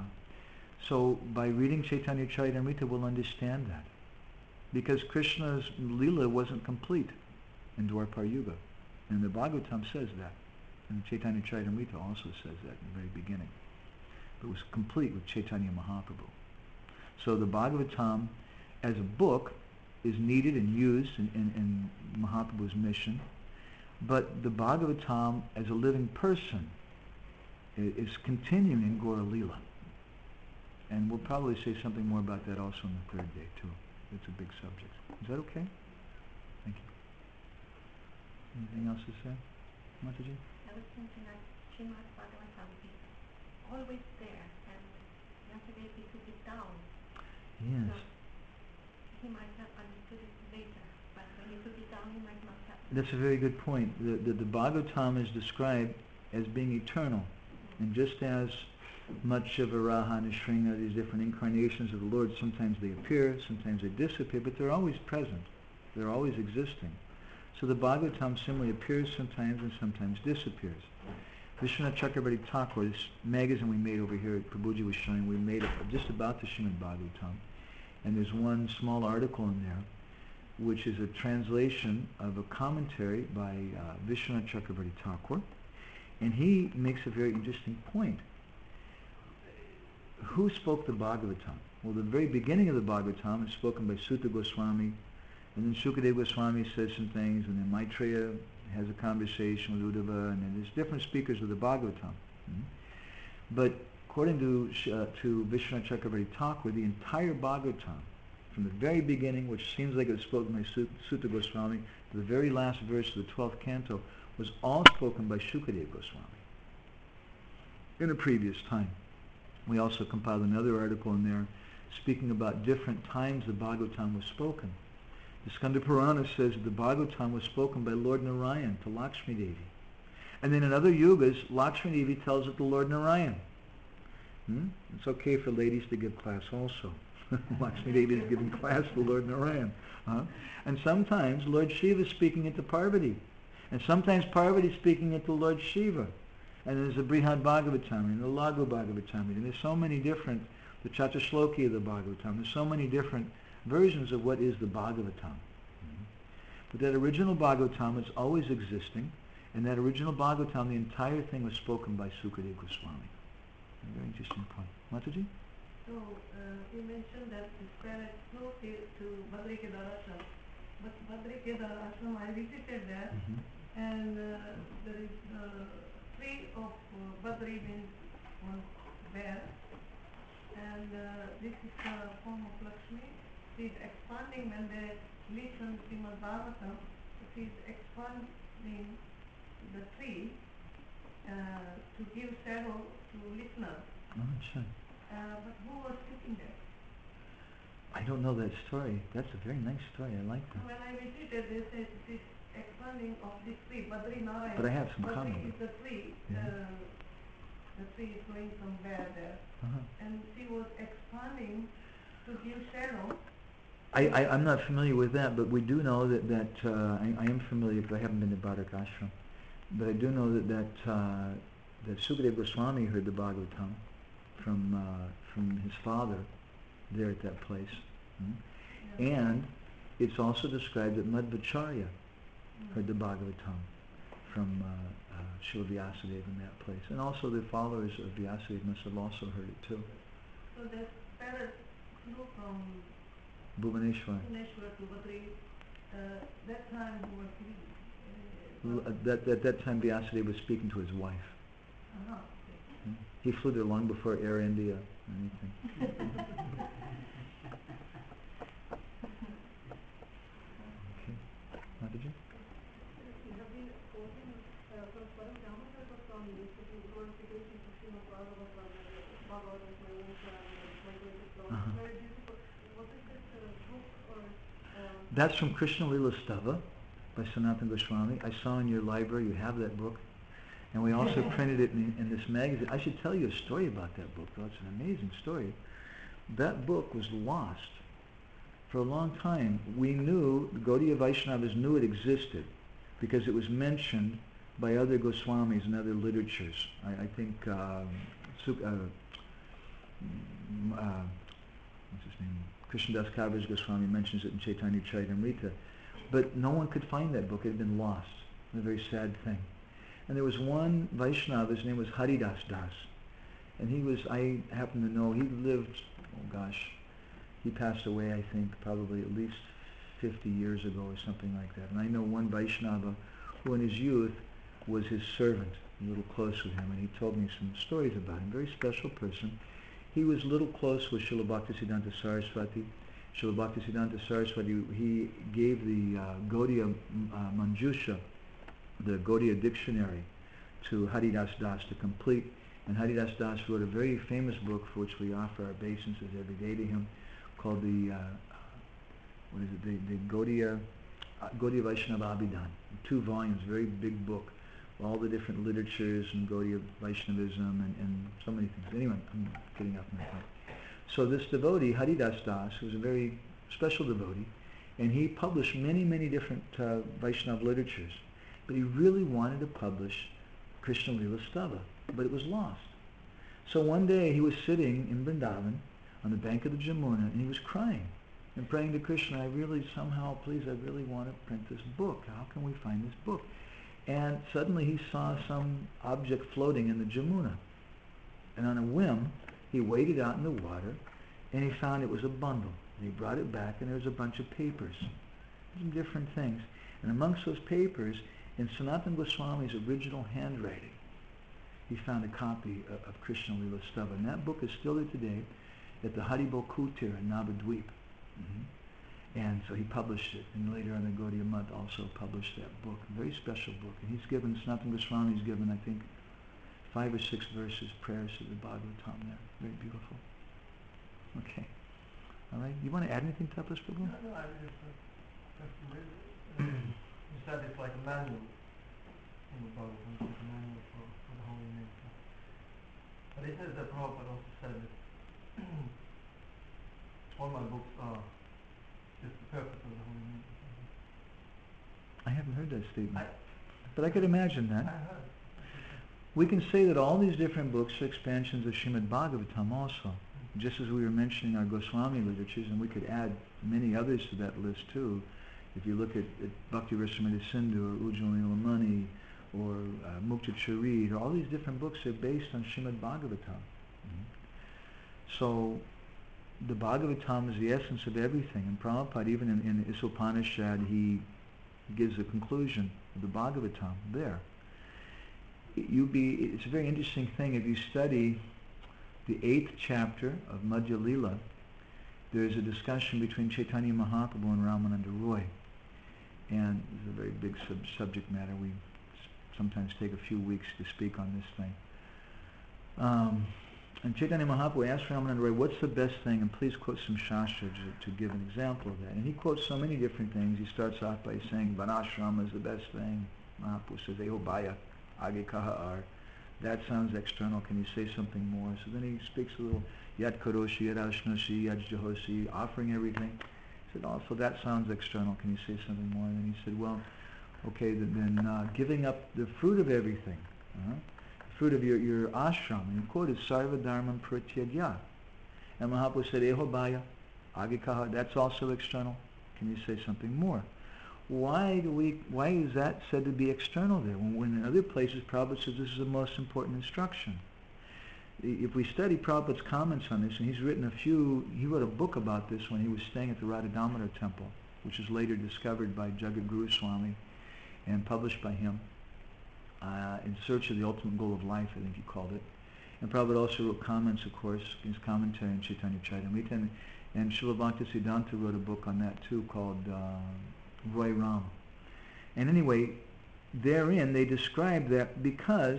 so by reading Chaitanya Charitamrita, we'll understand that. Because Krishna's Leela wasn't complete in Dwapara Yuga. And the Bhagavatam says that. And Chaitanya Charitamrita also says that in the very beginning. It was complete with Chaitanya Mahaprabhu. So the Bhagavatam as a book is needed and used in Mahaprabhu's mission. But the Bhagavatam as a living person is continuing in Gaura Leela. And we'll probably say something more about that also on the 3rd day too. It's a big subject. Is that okay? Thank you. Anything else to say? Mataji? I was thinking that Srimad Bhagavatam is always there, and yesterday he took it down. Yes. So he might have understood it later, but when he took it down, he might not have. That's a very good point. The Bhagavatam is described as being eternal. And just as much of Varaha and Nrsimha, these different incarnations of the Lord, sometimes they appear, sometimes they disappear, but they're always present. They're always existing. So the Bhagavatam similarly appears sometimes and sometimes disappears. Vishwanath Chakravarti Thakur, this magazine we made over here, Prabhuji was showing, we made it just about the Srimad Bhagavatam. And there's one small article in there, which is a translation of a commentary by Vishwanath Chakravarti Thakur. And he makes a very interesting point. Who spoke the Bhagavatam? Well, the very beginning of the Bhagavatam is spoken by Sutta Goswami And then Sukadeva Goswami says some things, and then Maitreya has a conversation with Uddhava, and then there's different speakers of the Bhagavatam. But according to Vishwanath Chakravarti Thakur, the entire Bhagavatam, from the very beginning, which seems like it was spoken by Sutta Goswami, to the very last verse of the 12th canto, was all spoken by Sukadeva Goswami in a previous time. We also compiled another article in there speaking about different times the Bhagavatam was spoken. The Skanda Purana says that the Bhagavatam was spoken by Lord Narayan to Lakshmi Devi. And then in other yugas, Lakshmi Devi tells it to Lord Narayan. It's okay for ladies to give class also. Lakshmi Devi is giving class to Lord Narayan. And sometimes Lord Shiva is speaking it to Parvati. And sometimes Parvati is speaking it to Lord Shiva. And there's the Brihad Bhagavatam and the Laghu Bhagavatam. And there's so many different, the Chaturshloki of the Bhagavatam. There's so many different versions of what is the Bhagavatam. But that original Bhagavatam is always existing. And that original Bhagavatam, the entire thing was spoken by Sukadeva Goswami. A very interesting point. Mataji? So, you mentioned that the spirit flew to Badri Kedar Ashram. But Badri Kedar Ashram, I visited there, and there is the tree of Badri means one bear, and this is the form of Lakshmi. She is expanding when they listen to Srimad Bhagavatam. She is expanding the tree to give shadow to listeners. Oh, sure. But who was sitting there? I don't know that story. That's a very nice story. I like that. When I visited, they said this expanding of this tree, Badri Narayan. But I have some Badri comment. is the tree. Yeah. The tree is going somewhere there. And she was expanding to give shadow. I'm not familiar with that, but we do know that I am familiar because I haven't been to Bhadak Ashram. But I do know that Sukadeva Goswami heard the Bhagavatam from his father there at that place. And it's also described that Madhvacharya heard the Bhagavatam from Srila Vyasadeva in that place. And also the followers of Vyasadeva must have also heard it too. So the spirit flew from Bhubaneswar. to Badri. That time who was At that time Vyasadeva was speaking to his wife. He flew there long before Air India or anything. Okay. Mataji? That's from Krishna Lila Stava by Sanatana Goswami. I saw in your library you have that book. And we also printed it in this magazine. I should tell you a story about that book, though. It's an amazing story. That book was lost for a long time. We knew, the Gaudiya Vaishnavas knew it existed because it was mentioned by other Goswamis and other literatures. I think, what's his name? Krishnadas Kaviraj Goswami mentions it in Chaitanya Charitamrita. But no one could find that book. It had been lost. It was a very sad thing. And there was one Vaishnava, his name was Haridas Das. And he was, I happen to know, he lived, he passed away, I think, probably at least 50 years ago or something like that. And I know one Vaishnava who in his youth was his servant, a little close with him, and he told me some stories about him. Very special person. He was a little close with Srila Bhaktisiddhanta Saraswati. Srila Bhaktisiddhanta Saraswati, he gave the Gaudiya Manjusha, the Gaudiya dictionary, to Haridas Das to complete. And Haridas Das wrote a very famous book for which we offer our obeisances every day to him, called the Gaudiya Vaishnava Abhidan. 2 volumes, very big book, all the different literatures and Gaudiya Vaishnavism and so many things. Anyway, I'm getting off my point. So this devotee, Haridas Das, was a very special devotee, and he published many, many different Vaishnava literatures. But he really wanted to publish Krishna Lila Stava, but it was lost. So one day he was sitting in Vrindavan on the bank of the Jamuna, and he was crying and praying to Krishna, I really want to print this book. How can we find this book? And suddenly he saw some object floating in the Jamuna. And on a whim, he waded out in the water, and he found it was a bundle. And he brought it back, and there was a bunch of papers. some different things. And amongst those papers, in Sanatana Goswami's original handwriting, he found a copy of Krishna Lila Stava. And that book is still there today at the Haribo Kutir in Navadvip. And so he published it. And later on, the Gaudiya Math also published that book. A very special book. And he's given, Sanatana Goswami's given, I think, 5 or 6 verses, prayers to the Bhagavatam there. Very beautiful. Okay. All right. You want to add anything, Tapas Prabhu? No, I was just you said it's like a manual in the Bhagavatam, it's like a manual for the holy name. But it says that Prabhupada also said that all my books are just the purpose of the holy name. I haven't heard that statement. But I could imagine that. I heard. We can say that all these different books are expansions of Srimad Bhagavatam also. Just as we were mentioning our Goswami literatures, and we could add many others to that list too. If you look at Bhakti Rasamrita Sindhu, or Ujjwala Nilamani, or Mukta Charit, or all these different books are based on Srimad Bhagavatam. So the Bhagavatam is the essence of everything. And Prabhupada, even in Isopanishad, he gives a conclusion of the Bhagavatam there. It's a very interesting thing if you study the 8th chapter of Madhya Lila. There's a discussion between Chaitanya Mahaprabhu and Ramananda Roy, and it's a very big subject matter. We sometimes take a few weeks to speak on this thing. And Chaitanya Mahaprabhu asked Ramananda Roy, what's the best thing, and please quote some Shastra to give an example of that. And he quotes so many different things. He starts off by saying Vanashrama is the best thing. Mahaprabhu says Ehobaya Age Kaha Ar. That sounds external. Can you say something more? So then he speaks a little Yad Karoshi, Yad Ashnoshi, Yad Jahoshi, offering everything. He said, also that sounds external. Can you say something more? And then he said, well, okay, then giving up the fruit of everything, the fruit of your ashram. And he quoted Sarva Dharmam Pratyadya. And Mahaprabhu said, Ehobaya, Agikaha, that's also external. Can you say something more? Why is that said to be external there? When in other places Prabhupada says this is the most important instruction. If we study Prabhupada's comments on this, and he wrote a book about this when he was staying at the Radha Damodar temple, which was later discovered by Jagat Guru Swami and published by him, In Search of the Ultimate Goal of Life, I think he called it. And Prabhupada also wrote comments, of course, his commentary on Chaitanya Charitamrita, and Srila Bhaktisiddhanta wrote a book on that too called Roy Ram. And anyway, therein they describe that because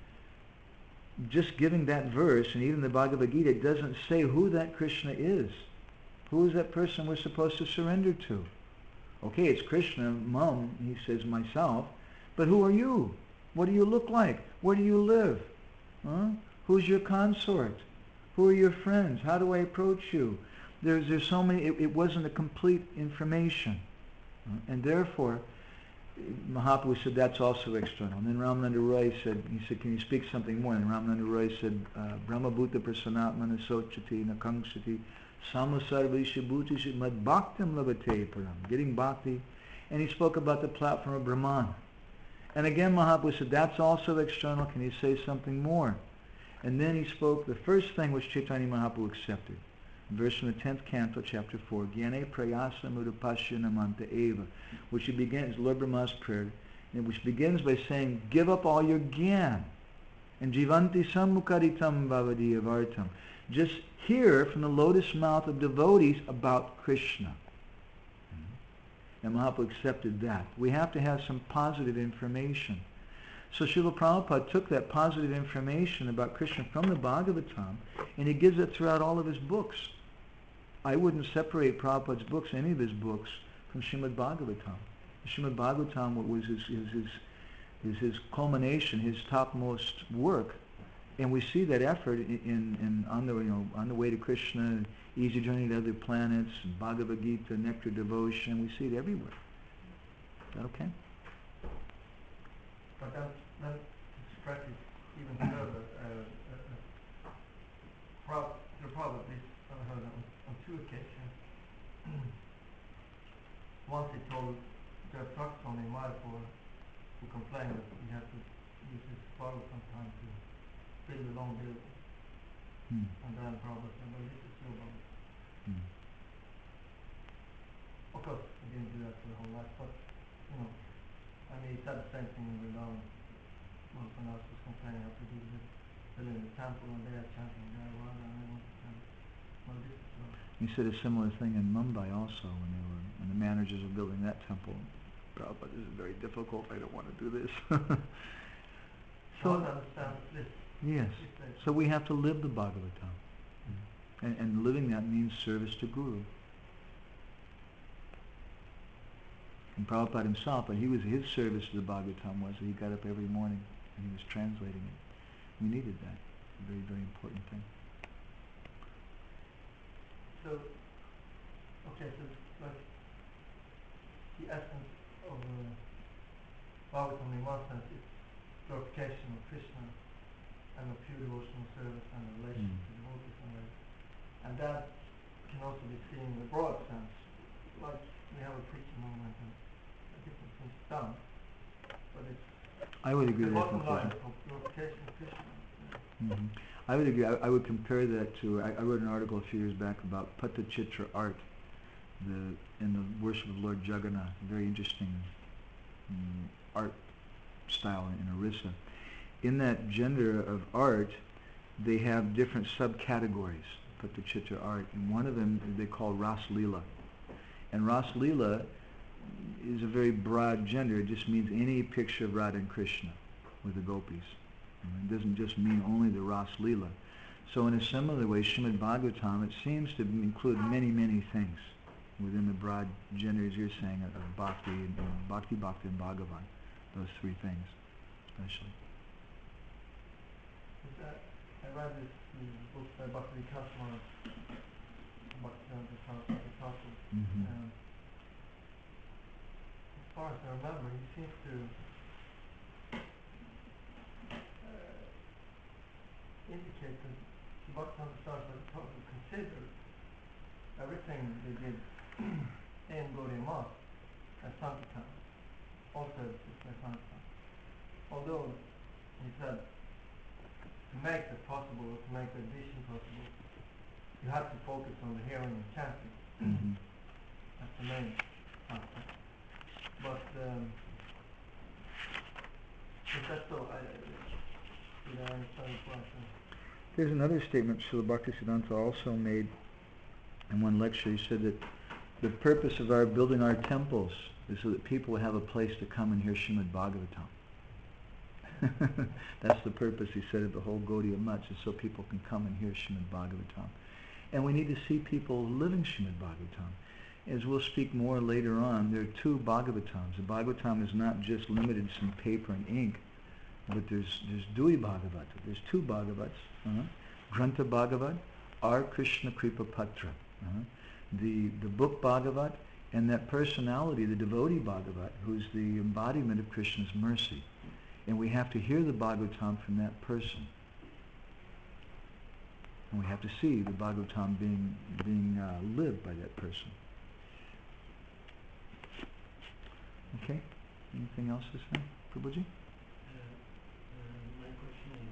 just giving that verse, and even the Bhagavad Gita, it doesn't say who that Krishna is. Who is that person we're supposed to surrender to? Okay, it's Krishna, Mum, he says, myself, but who are you? What do you look like? Where do you live? Who's your consort? Who are your friends? How do I approach you? There's so many, it wasn't a complete information. And therefore, Mahaprabhu said that's also external. And then Ramananda Roy said, can you speak something more? And Ramananda Roy said, Brahma Bhuta Prasanatmana Sochati Nakangsati Samasarvisha Bhutishi Mad Bhaktam Lavate Param. Getting bhakti. And he spoke about the platform of Brahman. And again Mahaprabhu said, that's also external. Can you say something more? And then he spoke, the first thing which Chaitanya Mahaprabhu accepted. Verse from the 10th canto, chapter 4, Gyane Prayasa Mudapashya Namanta Eva, which he begins, Lord Brahma's prayer, and which begins by saying, give up all your gyan, and Jivanti Sammukaritam Bhavadiya Vartam. Just hear from the lotus mouth of devotees about Krishna. And Mahaprabhu accepted that. We have to have some positive information. So Srila Prabhupada took that positive information about Krishna from the Bhagavatam, and he gives it throughout all of his books. I wouldn't separate Prabhupada's books, any of his books, from Srimad Bhagavatam. Srimad Bhagavatam was his culmination, his topmost work, and we see that effort on the way to Krishna, Easy Journey to Other Planets, Bhagavad Gita, Nectar Devotion. We see it everywhere. Is that okay? But then to stretch it even further, probably heard on 2 occasions. Once he told Jeff Tuxton in Mayapur, who complained that he had to use his bottle sometime to build a long building. And then Prabhupada said, well, this is your bottle. Of course, he didn't do that for the whole life. But, you know, I mean, he said the same thing in Vrindavan. Well, when I was complaining how to do with building the temple and they are chanting Jai Radha and they want to chant. Well, this is well. He said a similar thing in Mumbai also when the managers were building that temple. Prabhupada, this is very difficult. I don't want to do this. So I understand this. Yes. So we have to live the Bhagavatam. And living that means service to Guru. And Prabhupada himself, his service to the Bhagavatam was that he got up every morning and he was translating it. We needed that. A very, very important thing. So, okay, so like the essence of Bhagavatam in one sense is glorification of Krishna and of pure devotional service and relation to devotees and ways. And that can also be seen in the broad sense, like we have a preaching movement and different things done, but it's I would agree the with that bottom line conclusion. of glorification of Krishna. I would agree. I would compare that to, I wrote an article a few years back about Patachitra art in the worship of Lord Jagannath, a very interesting art style in Orissa. In that gender of art, they have different subcategories, Patachitra art, and one of them they call Ras Leela. And Ras Leela is a very broad gender. It just means any picture of Radha and Krishna with the gopis. It doesn't just mean only the Ras Leela. So in a similar way, Srimad Bhagavatam, it seems to include many, many things within the broad gender, as you're saying, of Bhakti, Bhakti, and Bhagavan. Those three things, especially. I read this book by Bhakti Kasma, Bhaktivedanta Saraswati Thakur. As far as I remember, he seems to indicate that Bhaktivedanta Saraswati Thakur considered everything they did in Gaudiya Math as Sankirtan, also just as Sankirtan. Although he said to make that possible, or to make that vision possible, you have to focus on the hearing and chanting. That's the main aspect. But if that's so, did I understand the question? There's another statement Srila Bhaktisiddhanta also made in one lecture. He said that the purpose of our building our temples is so that people will have a place to come and hear Srimad Bhagavatam. That's the purpose, he said, of the whole Gaudiya Math, is so people can come and hear Srimad Bhagavatam. And we need to see people living Srimad Bhagavatam. As we'll speak more later on, there are two Bhagavatams. The Bhagavatam is not just limited to some paper and ink, but there's Dui Bhagavata. There's two Bhagavats. Grantha Bhagavat, R. Krishna Kripa Patra. The book Bhagavat, and that personality, the devotee Bhagavat, who's the embodiment of Krishna's mercy. And we have to hear the Bhagavatam from that person. And we have to see the Bhagavatam being lived by that person. Okay? Anything else to say? Prabhuji? My question is,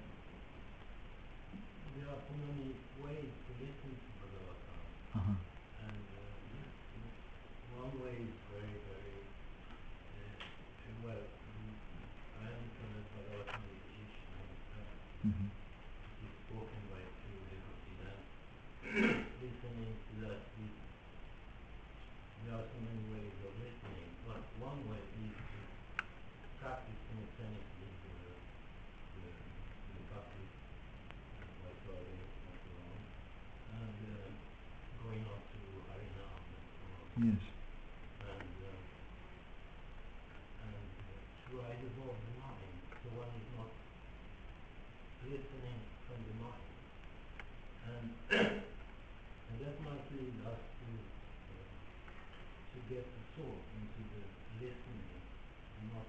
there are so many ways to listen to Bhagavatam. And one way is very, very, well, I understand that Bhagavatam is Krishna himself. It is spoken by two devotees, and listening to that, there are so many ways of listening, but one way is to practice simultaneously the Bhakti and Vaisali and so on, and going on to Harinam and so on. Yes. And try to evolve the mind, so one is not listening from the mind. And that might lead us to get absorbed into the listening and not,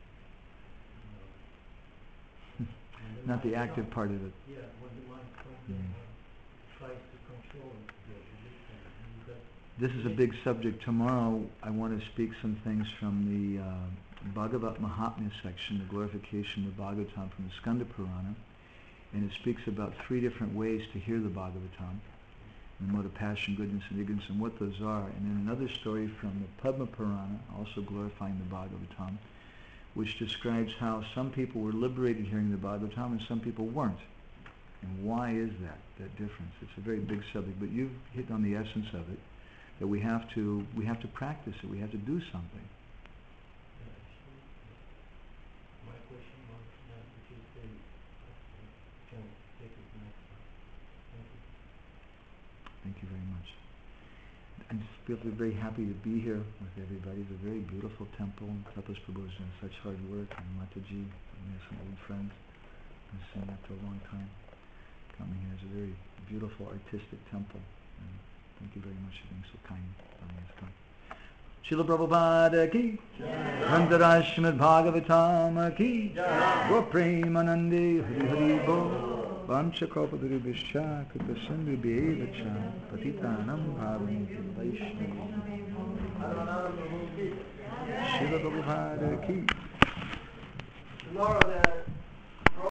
Not the active part of it. Yeah, when the mind tries to control the listening. This is a big subject. Tomorrow I want to speak some things from the Bhagavat Mahatmya section, the glorification of Bhagavatam from the Skanda Purana. And it speaks about 3 different ways to hear the Bhagavatam. the mode of passion, goodness, and ignorance, and what those are. And then another story from the Padma Purana, also glorifying the Bhagavatam, which describes how some people were liberated hearing the Bhagavatam and some people weren't. And why is that difference? It's a very big subject, but you've hit on the essence of it, that we have to practice it, we have to do something. My question was that if you say, can take it next time. Thank you. Thank you very much. I just feel very happy to be here with everybody. It's a very beautiful temple. Tapas Prabhu has done such hard work, and Mataji, we have some old friends. I've seen that for a long time. Coming here is a very beautiful artistic temple. And thank you very much for being so kind. Srila Prabhupada ki, Grantaraj Srimad Bhagavatam ki, Go Premanande Hari Hari Bo. Vanchakalpaduri Vishya Kritasindhu Bhevacha Patitanam Bhavanti Vaishnavi Srila Prabhupada ki. Tomorrow